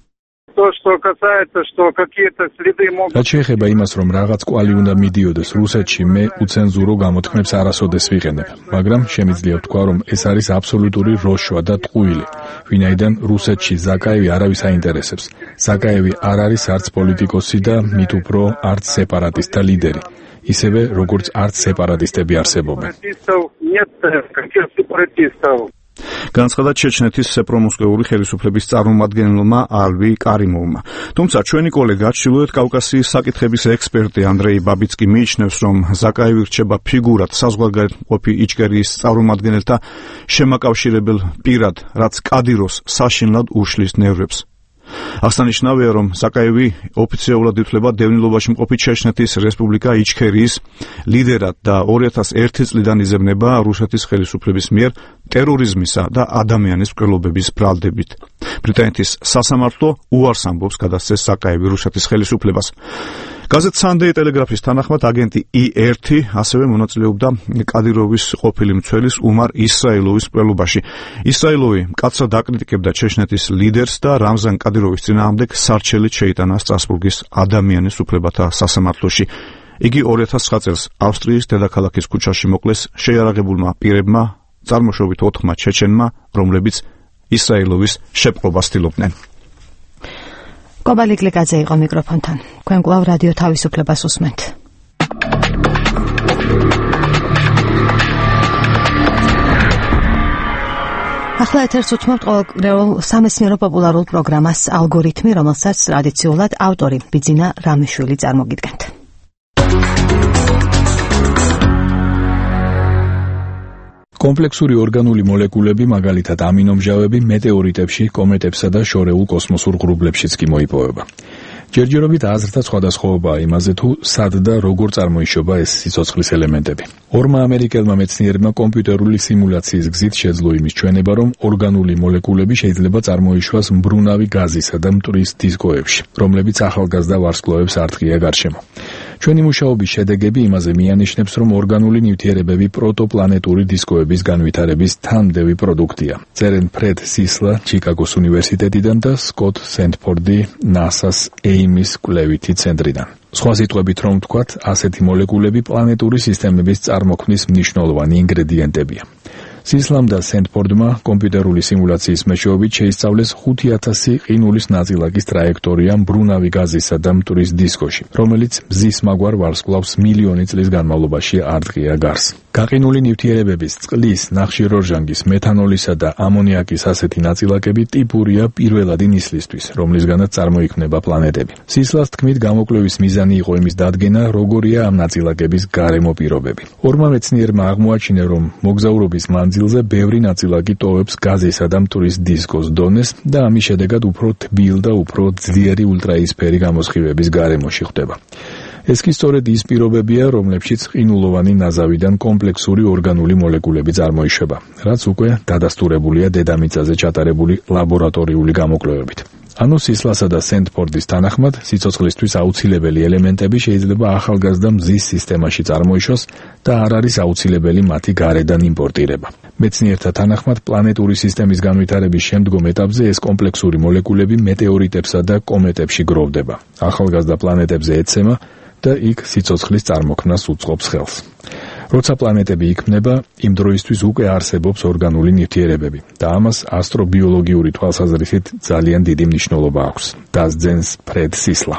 То, что касается, что какие-то следы могут... რაც შეეხება იმას, რომ რაღაც კვალი უნდა მიდიოდეს რუსეთში, მე უცენზურო გამოთქმებს არასოდეს ვიყენებ, მაგრამ შემიძლია ვთქვა, რომ ეს არის აბსოლუტური როშვა და ტყუილი, ვინაიდან რუსეთში ზაკაევი არავის აინტერესებს. ზაკაევი არ არის არც პოლიტიკოსი და მით უფრო არც სეპარატისტთა ლიდერი, ისევე როგორც არც სეპარატისტები არსებობენ. Нет каких сепаратистов. განცხადა ჩეჩნეთის სეპრომოსკოვური ხელისუფლების წარმომადგენელმა ალვი კარიმოვმა. თუმცა ჩვენი კოლეგა ჩრდილოეთ კავკასიის საკითხების ექსპერტი ანდრეი ბაბიცკი მიიჩნევს, რომ ზაკაევი რჩება ფიგურად საზღვარგარეთმყოფი იჩკერიის წარმომადგენელთა შემაკავშირებელ პირად, რაც კადიროს საშინლად უშლის ნერვებს. აღსანიშნავია, რომ ზაკაევი ოფიციალურად ითვლება დევნილობაში მყოფი ჩეჩნეთის რესპუბლიკა იჩქერიის ლიდერად და ორი ათას ერთი წლიდან იზრდება რუსეთის ხელისუფლების მიერ ტერორიზმისა და ადამიანის მკვლელობების ბრალდებით. ბრიტანეთის სასამართლო უარს ამბობს გადასცეს ზაკაევი რუსეთის ხელისუფლებას. გაზეთ Sunday Telegraph-ის თანახმად აგენტი ი ერთი ასევე მონაწილეობდა კადიროვის ყოფილი მცველის უმარ ისრაილოვის მკვლელობაში. ისრაილოვი მკაცრად აკრიტიკებდა ჩეჩნეთის ლიდერს და რამზან კადიროვის წინააღმდეგ სარჩელით შეიტანა სტრასბურგის ადამიანის უფლებათა სასამართლოში. იგი ორი ათას ცხრა წელს ავსტრიის დედაქალაქის ქუჩაში მოკლეს შეიარაღებულმა პირებმა, წარმოშობით ოთხმა ჩეჩენმა, რომლებიც ისრაილოვის შეპყრობას ცდილობდნენ. კობალი გლიკაძე იყო მიკროფონთან. თქვენ კვლავ რადიო თავისუფლებას უსმენთ. ახლა ეთერს უთმობთ ყოველკვირეულ სამეცნიერო პოპულარულ პროგრამას ალგორითმი, რომელსაც ტრადიციულად ავტორი ბიძინა რამიშვილი წარმოგიდგენთ. კომპლექსური ორგანული მოლეკულები, მაგალითად ამინომჟავები, მეტეორიტებში, კომეტებსა და შორეულ კოსმოსურ ღრუბლებშიც კი მოიპოვება. ჯერჯერობით აზრთა სხვადასხვაობაა იმაზე, თუ სად და როგორ წარმოიშობა ეს სიცოცხლის ელემენტები. ორმა ამერიკელმა მეცნიერებმა კომპიუტერული სიმულაციის გზით შეძლო იმის ჩვენება, რომ ორგანული მოლეკულები შეიძლება წარმოიშვას მბრუნავი გაზისა და მტვრის დისკოებში, რომლებიც ახალგაზრდა ვარსკვლავებს არტყია გარშემო. ჩვენი მუშაობის შედეგები იმაზე მიანიშნებს, რომ ორგანული ნივთიერებები პროტოპლანეტური დისკოების განვითარების თანმდევი პროდუქტია. წერენ ფრედ სისლა ჩიკაგოს უნივერსიტეტიდან და სკოტ სენდფორდი ნასას ეიმის კვლევითი ცენტრიდან. სხვა სიტყვებით რომ ვთქვათ, ასეთი მოლეკულები პლანეტური სისტემების წარმოქმნის მნიშვნელოვანი ინგრედიენტებია. სისლამ და სენდფორდმა კომპიუტერული სიმულაციის მეშვეობით შეისწავლეს ხუთი ათასი ყინულის ნაწილაკის ტრაექტორია მბრუნავი გაზისა და მტვრის დისკოში, რომელიც მზის მაგვარ ვარსკვლავს მილიონი წლის განმავლობაში არტყია გარს. გაყინული ნივთიერებების, წყლის, ნახშირორჟანგის, მეთანოლისა და ამონიაკის ასეთი ნაწილაკები ტიპურია პირველადი ნისლისთვის, რომლისგანაც წარმოიქმნება პლანეტები. სისლას თქმით, გამოკვლევის მიზანი იყო იმის დადგენა, როგორია ამ ნაწილაკების გარემო პირობები. ორმა მეცნიერმა აღმოაჩინეს, რომ მოგზაურობის მანძილზე ბევრი ნაწილაკი ტოვებს გაზისა და მტვრის დისკოს დონეს და ამის შედეგად უფრო თბილ და უფრო ძლიერი ულტრაისფერი გამოსხივების გარემოში ხდება. ეს კი სწორედ ის პირობებია, რომლებშიც ყინულოვანი ნაზავიდან კომპლექსური ორგანული მოლეკულები წარმოიშვება, რაც უკვე დადასტურებულია დედამიწაზე ჩატარებული ლაბორატორიული გამოკვლევებით. ანუ სისლასა და სენტფორდის თანახმად, სიცოცხლისთვის აუცილებელი ელემენტები შეიძლება ახალგაზრდა მზის სისტემაში წარმოიშოს და არ არის აუცილებელი მათი გარედან იმპორტირება. მეცნიერთა თანახმად, პლანეტური სისტემის განვითარების შემდგომ ეტაპზე ეს კომპლექსური მოლეკულები მეტეორიტებსა და კომეტებში გროვდება. ახალგაზრდა პლანეტებზე ეცემა და იქ სიცოცხლის წარმოქმნას უწყობს ხელს. როცა პლანეტები იქმნება, იმ დროისთვის უკვე არსებობს ორგანული ნივთიერებები და ამას ასტრობიოლოგიური თვალსაზრისით ძალიან დიდი მნიშვნელობა აქვს. დასძენს ფრედ სისლა.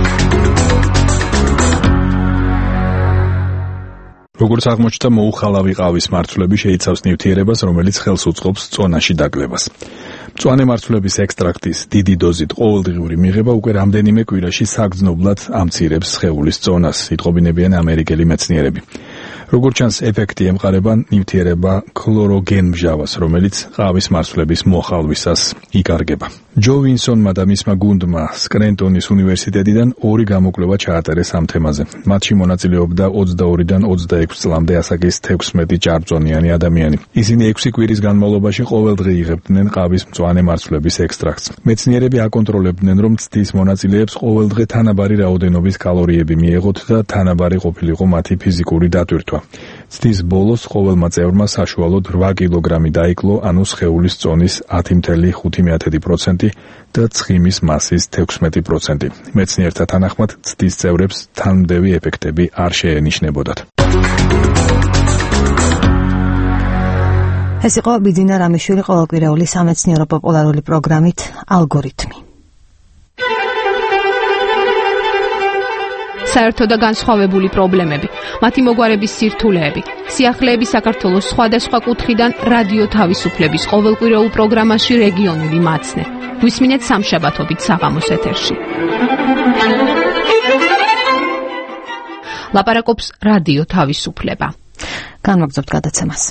როგორც აღმოჩნდა, მოუხალავი ყავის მარცვლები შეიცავს ნივთიერებას, რომელიც ხელს უწყობს წონაში დაკლებას. მწვანე მარცვლების ექსტრაქტის დიდი დოზით ყოველდღიური მიღება უკვე რამდენიმე კვირაში საგრძნობლად ამცირებს სხეულის წონას, იტყობინებიან ამერიკელი მეცნიერები. როგორც ჩანს, ეფექტი ემყარება ნივთიერება ქლოროგენმჟავას, რომელიც ყავის მარცვლების მოხალვისას იკარგება. ჯო ვინსონმა და მისმა გუნდმა სკრენტონის უნივერსიტეტიდან ორი გამოკვლევა ჩააწერეს ამ თემაზე. მათში მონაწილეობდა ოცდაორიდან ოცდაექვსი წლამდე ასაკის თექვსმეტი ჭარბწონიანი ადამიანი. ისინი ექვსი კვირის განმავლობაში ყოველდღე იღებდნენ ყავის მწვანე მარცვლების ექსტრაქტს. მეცნიერები აკონტროლებდნენ, რომ ცდის მონაწილეებს ყოველდღე თანაბარი რაოდენობის კალორიები მიეღოთ და თანაბარი ყოფილიყო მათი ფიზიკური დატვირთვა. ცდის ბოლოს ყოველმა წევრმა საშუალოდ რვა კილოგრამი დაიკლო, ანუ სხეულის წონის ათი მცდე ხუთი პროცენტი და ცხიმის მასის თექვსმეტი პროცენტი. მეცნიერთა თანახმად, ცდის წევრებს თანმდევი ეფექტები არ შეენიშნებოდათ. ეს იყო ბიძინა რამიშვილი ყოველკვირეული სამეცნიერო პოპულარული პროგრამით ალგორითმი. საერთო და განსხვავებული პრობლემები, მათი მოგვარების სირთულეები, სიახლეები საქართველოს სხვადასხვა კუთხიდან რადიო თავისუფლების ყოველკვირეულ პროგრამაში რეგიონული მაცნე. გვისმინეთ სამშაბათობით საღამოს ეთერში. ლაპარაკობს რადიო თავისუფლება. განვაგრძობთ გადაცემას.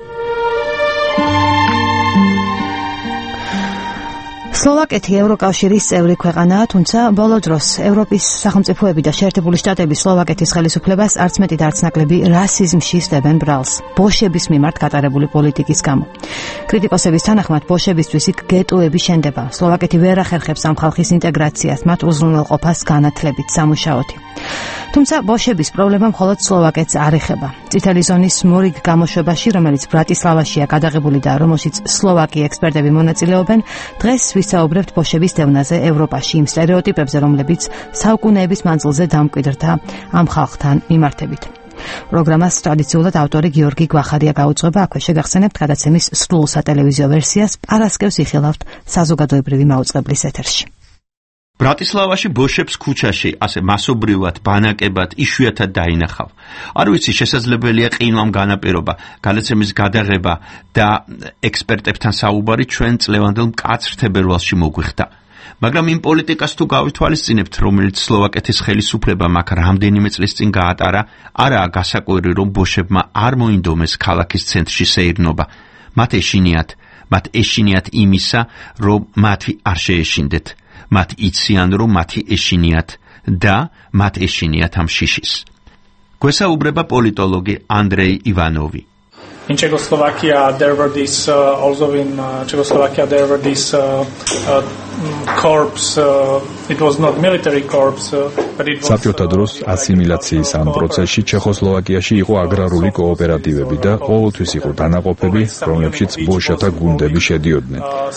სლოვაკეთი ევროკავშირის წევრი ქვეყანაა, თუმცა ბოლო დროს ევროპის სახელმწიფოები და შეერთებული შტატები სლოვაკეთის ხელისუფლებას არც მეტი და არც ნაკლები რასიზმში სდებენ ბრალს, ბოშების მიმართ გატარებული პოლიტიკის გამო. კრიტიკოსების თანახმად, ბოშებისთვის იქ გეტოები შენდება. სლოვაკეთი ვერ ახერხებს ამ ხალხის ინტეგრაციას, მათ უზრუნველყოფას განათლებით, სამუშაოთი. თუმცა ბოშების პრობლემა მხოლოდ სლოვაკეთს არ ეხება. წითელი ზონის მორიგ გამოშვებაში, რომელიც ბრატისლავაშია გადაღებული და რომელშიც სლოვაკი ექსპერტები მონაწილეობენ, დღეს ვისაუბრებთ ბოშების დევნაზე ევროპაში, იმ სტერეოტიპებზე, რომლებიც საუკუნეების მანძილზე დამკვიდრდა ამ ხალხთან მიმართებით. პროგრამას ტრადიციულად ავტორი გიორგი გვახარია გაუძღვება, აქვე შეგახსენებთ გადაცემის სრულ სატელევიზიო ვერსიას, პარასკევს იხილავთ საზოგადოებრივი მაუწყებლის ეთერში. ბრატისლავაში ბოშებს ქუჩაში, ასე მასობრივად, ბანაკებად, იშვიათად დაინახავ. არ ვიცი, შესაძლებელია ყინვამ განაპირობა, გადაცემის გადაღება და ექსპერტებთან საუბარი ჩვენ წლევანდელ მკაცრ თებერვალში მოგვიხდა. მაგრამ იმ პოლიტიკას თუ გავითვალისწინებთ, რომელიც სლოვაკეთის ხელისუფლებამ აქ რამდენიმე წლის წინ გაატარა, არაა გასაკვირი, რომ ბოშებმა არ მოინდომეს ქალაქის ცენტრში სეირნობა. მათ ეშინიათ, მათ ეშინიათ იმისა, რომ მათი არ შეეშინდეთ. მათ იციან, რომ მათი ეშინიათ და მათ ეშინიათ ამ შიშის. გვესაუბრება პოლიტოლოგი ანდრეი ივანოვი. In Czechoslovakia, there were these, uh, also in uh, Czechoslovakia, there were these uh, uh, corps, uh, it was not military corps, uh, but it was... საბჭოთა დროს ასიმილაციის ამ პროცესში ჩეხოსლოვაკიაში იყო აგრარული კოოპერატივები და ყოველთვის იყო დანაყოფები, რომლებშიც ბოშათა გუნდები შედიოდნენ.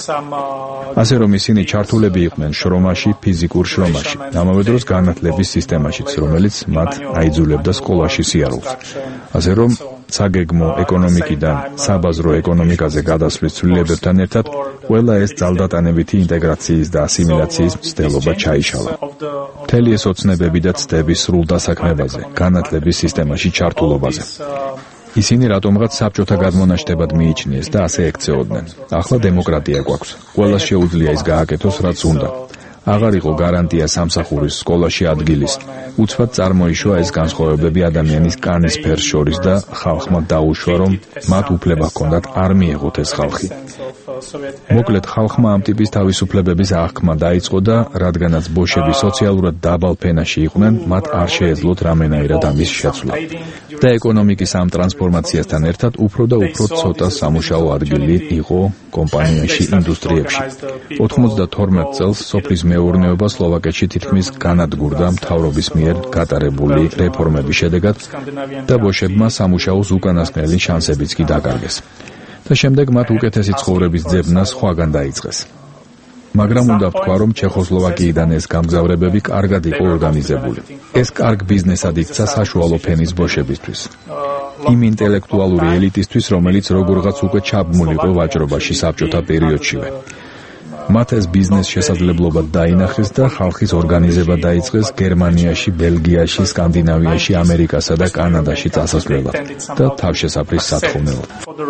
ასე რომ ისინი ჩართულები იყვნენ შრომაში, ფიზიკურ შრომაში, ამავე დროს განათლების სისტემაშიც, რომელიც მათ აიძულებდა სკოლაში სიარულს. ასე რომ საგეგმო ეკონომიკიდან საბაზრო ეკონომიკაზე გადასვლის ცვლილებებთან ერთად ყველა ეს ძალდატანებითი ინტეგრაციის და ასიმილაციის მცდელობა ჩაიშალა. მთელი ეს ოცნებები და ცდები სრულ დასაქმებაზე, განათლების სისტემაში ჩართულობაზე. ისინი რატომღაც საბჭოთა გადმონაშთებად მიიჩნიეს და ასე ექცეოდნენ. ახლა დემოკრატია გვაქვს. ყველას შეუძლია ის გააკეთოს, რაც უნდა. აღარ იყო გარანტია სამსახურის, სკოლაში ადგილის. უცბად წარმოიშვა ეს განსხვავებები ადამიანის კანის ფერს შორის და ხალხმა დაუშვა, რომ მათ უფლება ჰქონდათ არ მიეღოთ ეს ხალხი. მოკლედ, ხალხმა ამ ტიპის თავისუფლებების აღქმა დაიწყო და რადგანაც ბოშები სოციალურად დაბალ ფენაში იყვნენ, მათ არ შეეძლოთ რამენაირად ამის შეცვლა. და ეკონომიკის ამ ტრანსფორმაციასთან ერთად უფრო და უფრო ცოტა სამუშაო ადგილი იყო კომპანიაში, ინდუსტრიებში. ოთხმოცდათორმეტ წელს სოფლის მეურნეობა სლოვაკეთში თითქმის განადგურდა მთავრობის მიერ გატარებული რეფორმების შედეგად და ბოშებმა სამუშაოს უკანასკნელი შანსებიც კი დაკარგეს. და შემდეგ მათ უკეთესი ცხოვრების ძებნა სხვაგან დაიწყეს. მაგრამ უნდა ვთქვა, რომ ჩეხოსლოვაკიიდან ეს გამგზავრებები კარგად იყო ორგანიზებული. ეს კარგ ბიზნესად იქცა საშუალო ფენის ბოშებისთვის. იმ ინტელექტუალური ელიტისთვის, რომელიც როგორღაც უკვე ჩაბმულიყო ვაჭრობაში საბჭოთა პერიოდშივე. მათ ეს ბიზნეს შესაძლებლობა დაინახეს და ხალხის ორგანიზება დაიწყეს გერმანიაში, ბელგიაში, სკანდინავიაში, ამერიკასა და კანადაში წასასვლელად და თავშესაფრის სათხოვნელად.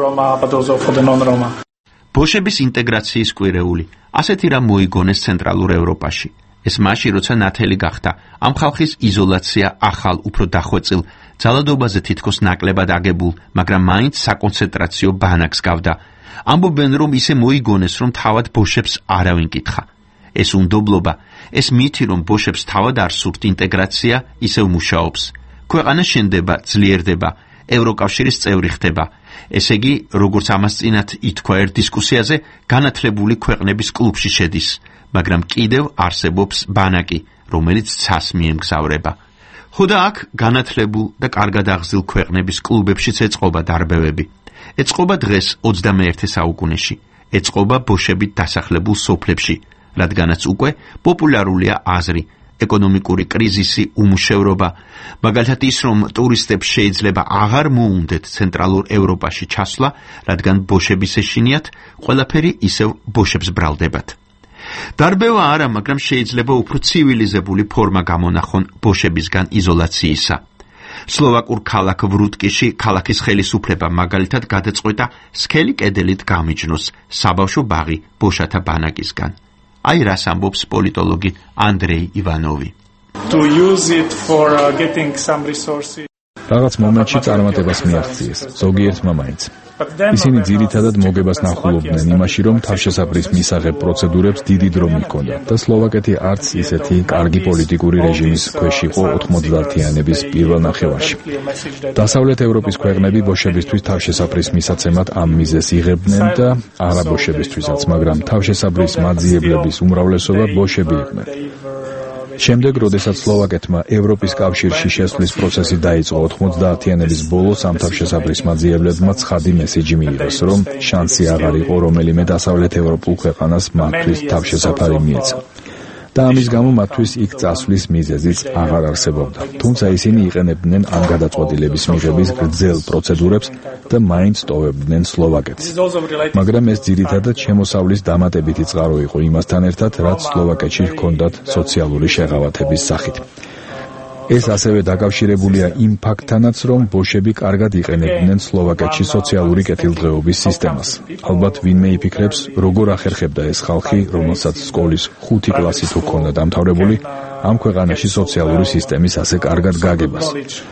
ბოშების ინტეგრაციის კვირეული ასეთი რამ მოიგონეს ცენტრალურ ევროპაში. ეს მაშინ, როცა ნათელი გახდა ამ ხალხის იზოლაცია ახალ, უფრო დახვეწილ, ძალადობაზე თითქოს ნაკლებად აგებულ, მაგრამ მაინც საკონცენტრაციო ბანაკს გავდა. ამბობენ, რომ ისე მოიგონეს, რომ თავად ბოშებს არავინ კითხა. ეს უნდობლობა, ეს მითი, რომ ბოშებს თავად არ სურთ ინტეგრაცია, ისევ მუშაობს. ქვეყანა შენდება, ძლიერდება, ევროკავშირის წევრი ხდება. ესე იგი, როგორც ამას წინათ ითქვა ერთ დისკუსიაზე, განათლებული ქვეყნების კლუბში შედის, მაგრამ კიდევ არსებობს ბანაკი, რომელიც ცას მიემგზავრება. ხოდა აქ განათლებულ და კარგად აღზრდილ ქვეყნების კლუბებშიც ეწყობა დარბევები. ეწყობა დღეს ოცდამეერთე საუკუნეში, ეწყობა ბოშებით დასახლებულ სოფლებში, რადგანაც უკვე პოპულარულია აზრი, ეკონომიკური კრიზისი, უმუშევრობა, მაგალითად ის, რომ ტურისტებს შეიძლება აღარ მოუნდეთ ცენტრალურ ევროპაში ჩასვლა, რადგან ბოშების ეშინიათ, ყველაფერი ისევ ბოშებს ბრალდებათ. დარბევა არა, მაგრამ შეიძლება უფრო ცივილიზებული ფორმა გამონახონ ბოშებისგან იზოლაციისა. სლოვაკურ ქალაქ ვრუტკიში ქალაქის ხელისუფლება მაგალითად გადაწყვეტა სქელი კედელით გამიჯნოს საბავშვო ბაღი ბოშათა ბანაკისგან. აი რას ამბობს პოლიტოლოგი ანდრეი ივანოვი. To use it for uh, getting some resources. რაღაც მომენტში წარმატებას მიაღწიეს, ზოგიერთმა მაინც. ისინი ძირითადად მოგებას ნახულობდნენ იმაში, რომ თავშესაფრის მისაღებ პროცედურებს დიდი დრო მიჰქონდა და სლოვაკეთი არც ისეთი კარგი პოლიტიკური რეჟიმის ქვეშ იყო ოთხმოცდაათიანების პირველ ნახევარში. დასავლეთ ევროპის ქვეყნები ბოშებისთვის თავშესაფრის მისაცემად ამ მიზეზს იღებდნენ და არა ბოშებისთვისაც, მაგრამ თავშესაფრის მაძიებლების უმრავლესობა ბოშები იყვნენ. შემდეგ, როდესაც სლოვაკეთმა ევროპის კავშირში შესვლის პროცესი დაიწყო ოთხმოცდაათიანების ბოლოს, ამ თავშესაფრის მაძიებლებმა ცხადი მესიჯი მიიღეს, რომ შანსი აღარ იყო რომელიმე დასავლეთ ევროპულ ქვეყანას მათთვის თავშესაფარი მიეცა. და ამის გამო მათთვის იქ წასვლის მიზეზიც აღარ არსებობდა. თუმცა ისინი იყენებდნენ ამ გადაწყვეტილების მიღების გრძელ პროცედურებს და მაინც ტოვებდნენ სლოვაკეთს. მაგრამ ეს ძირითადად შემოსავლის დამატებითი წყარო იყო იმასთან ერთად, რაც სლოვაკეთში ჰქონდათ სოციალური შეღავათების სახით. ეს ასევე დაკავშირებულია იმ ფაქტთანაც, რომ ბოშები კარგად იყენებდნენ სლოვაკეთში სოციალური კეთილდღეობის სისტემას. ალბათ ვინმე იფიქრებს, როგორ ახერხებდა ეს ხალხი, რომელსაც სკოლის ხუთი კლასით ჰქონდა დამთავრებული, ამ ქვეყანაში სოციალური სისტემის ასე კარგად გაგებას.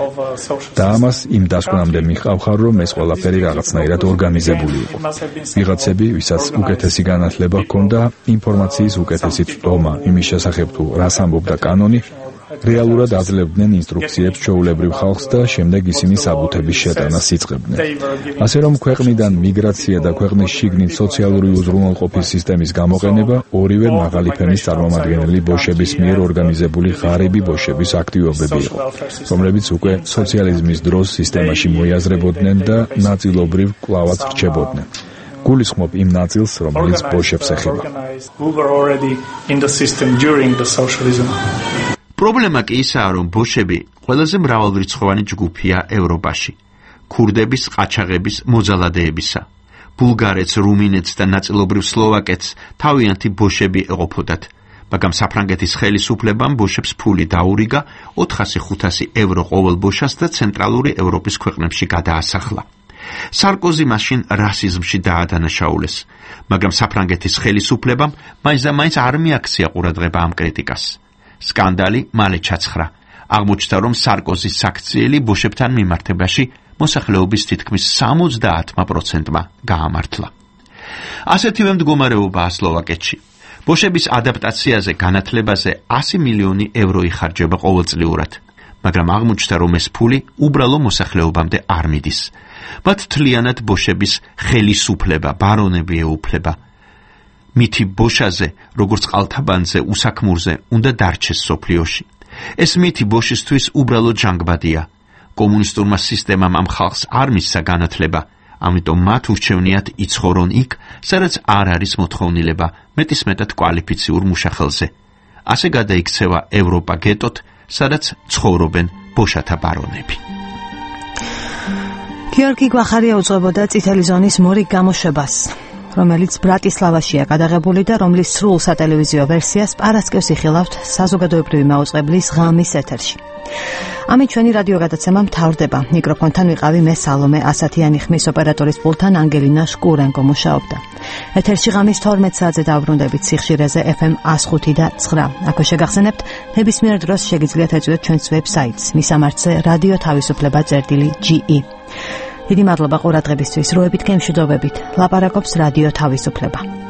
და ამას იმ დასკვნამდე მიხავხარ, რომ ეს ყველაფერი რაღაცნაირად ორგანიზებული იყო. ვიღაცები, ვისაც უკეთესი განათლება ჰქონდა, ინფორმაციის უკეთესი წვდომა იმის შესახებ თუ რას ამბობდა კანონი, რეალურად აძლევდნენ ინსტრუქციებს ჩვეულებრივ ხალხს და შემდეგ ისინი საბუთების შეტანას იწყებდნენ. ასე რომ ქვეყნიდან მიგრაცია და ქვეყნის შიგნით სოციალური უზრუნველყოფის სისტემის გამოყენება ორივე მაღალი ფენის წარმომადგენელი ბოშების მიერ ორგანიზებული ღარიბი ბოშების აქტივობები იყო, რომლებიც უკვე სოციალიზმის დროს სისტემაში მოიაზრებოდნენ და ნაწილობრივ კვლავაც რჩებოდნენ. გულისხმობ იმ ნაწილს, რომელიც ბოშებს ეხება. პრობლემა კი ისაა, რომ ბოშები ყველაზე მრავალრიცხოვანი ჯგუფია ევროპაში. ქურდების, ყაჩაღების, მოძალადეებისა. ბულგარეთს, რუმინეთს და ნაწილობრივ სლოვაკეთს თავიანთი ბოშები ეყოფოდათ, მაგრამ საფრანგეთის ხელისუფლებამ ბოშებს ფული დაურიგა ოთხასი ხუთასი ევრო ყოველ ბოშას და ცენტრალური ევროპის ქვეყნებში გადაასახლა. სარკოზი მაშინ რასიზმში დაადანაშაულეს, მაგრამ საფრანგეთის ხელისუფლებამ მაინც არ მიაქცია ყურადღება ამ კრიტიკას. სკანდალი მალე ჩაცხრა. აღმოჩნდა, რომ სარკოზის საქციელი ბოშებთან მიმართებაში მოსახლეობის თითქმის სამოცდაათმა პროცენტმა გაამართლა. ასეთივე მდგომარეობაა სლოვაკეთში. ბოშების ადაპტაციაზე, განათლებაზე ასი მილიონი ევრო იხარჯება ყოველწლიურად. მაგრამ აღმოჩნდა, რომ ეს ფული უბრალო მოსახლეობამდე არ მიდის. მათ თლიანად ბოშების ხელისუფლება, ბარონები ეუფლება. მითი ბოშაზე, როგორც ყალთაბანზე, უსაქმურზე უნდა დარჩეს სოფლიოში. ეს მითი ბოშისთვის უბრალო ჯანგბადია. კომუნისტურმა სისტემამ ამ ხალხს არ მისცა განათლება, ამიტომ მათ ურჩევნიათ იცხოვრონ იქ, სადაც არ არის მოთხოვნილება მეტისმეტად კვალიფიციურ მუშახელზე. ასე გადაიქცევა ევროპა გეტოთ, სადაც ცხოვრობენ ბოშათა ბარონები. გიორგი გვახარია უძღვებოდა წითელი ზონის მორიგ გამოშვებას, რომელიც ბრატისლავაშია გადაღებული და რომლის სრულ სატელევიზიო ვერსიას პარასკევს იხილავთ საზოგადოებრივი მაუწყებლის ღამის ეთერში. ამით ჩვენი რადიო გადაცემა მთავრდება. მიკროფონთან ვიყავი მე სალომე ასათიანი, ხმის ოპერატორის პულტთან ანგელინა შკურენკო მუშაობდა. ეთერში ღამის თორმეტ საათზე დავბრუნდებით სიხშირეზე ეფ ემ one oh five და nine. აქვე შეგახსენებთ, ნებისმიერ დროს შეგიძლიათ ეწვიოთ ჩვენს ვებსაიტს, მისამართზე რადიო თავისუფლება წერტილი ჯი ი. დიდი მადლობა ყურადღებისთვის, როებით გემშვიდობებით. ლაპარაკობს რადიო თავისუფლება.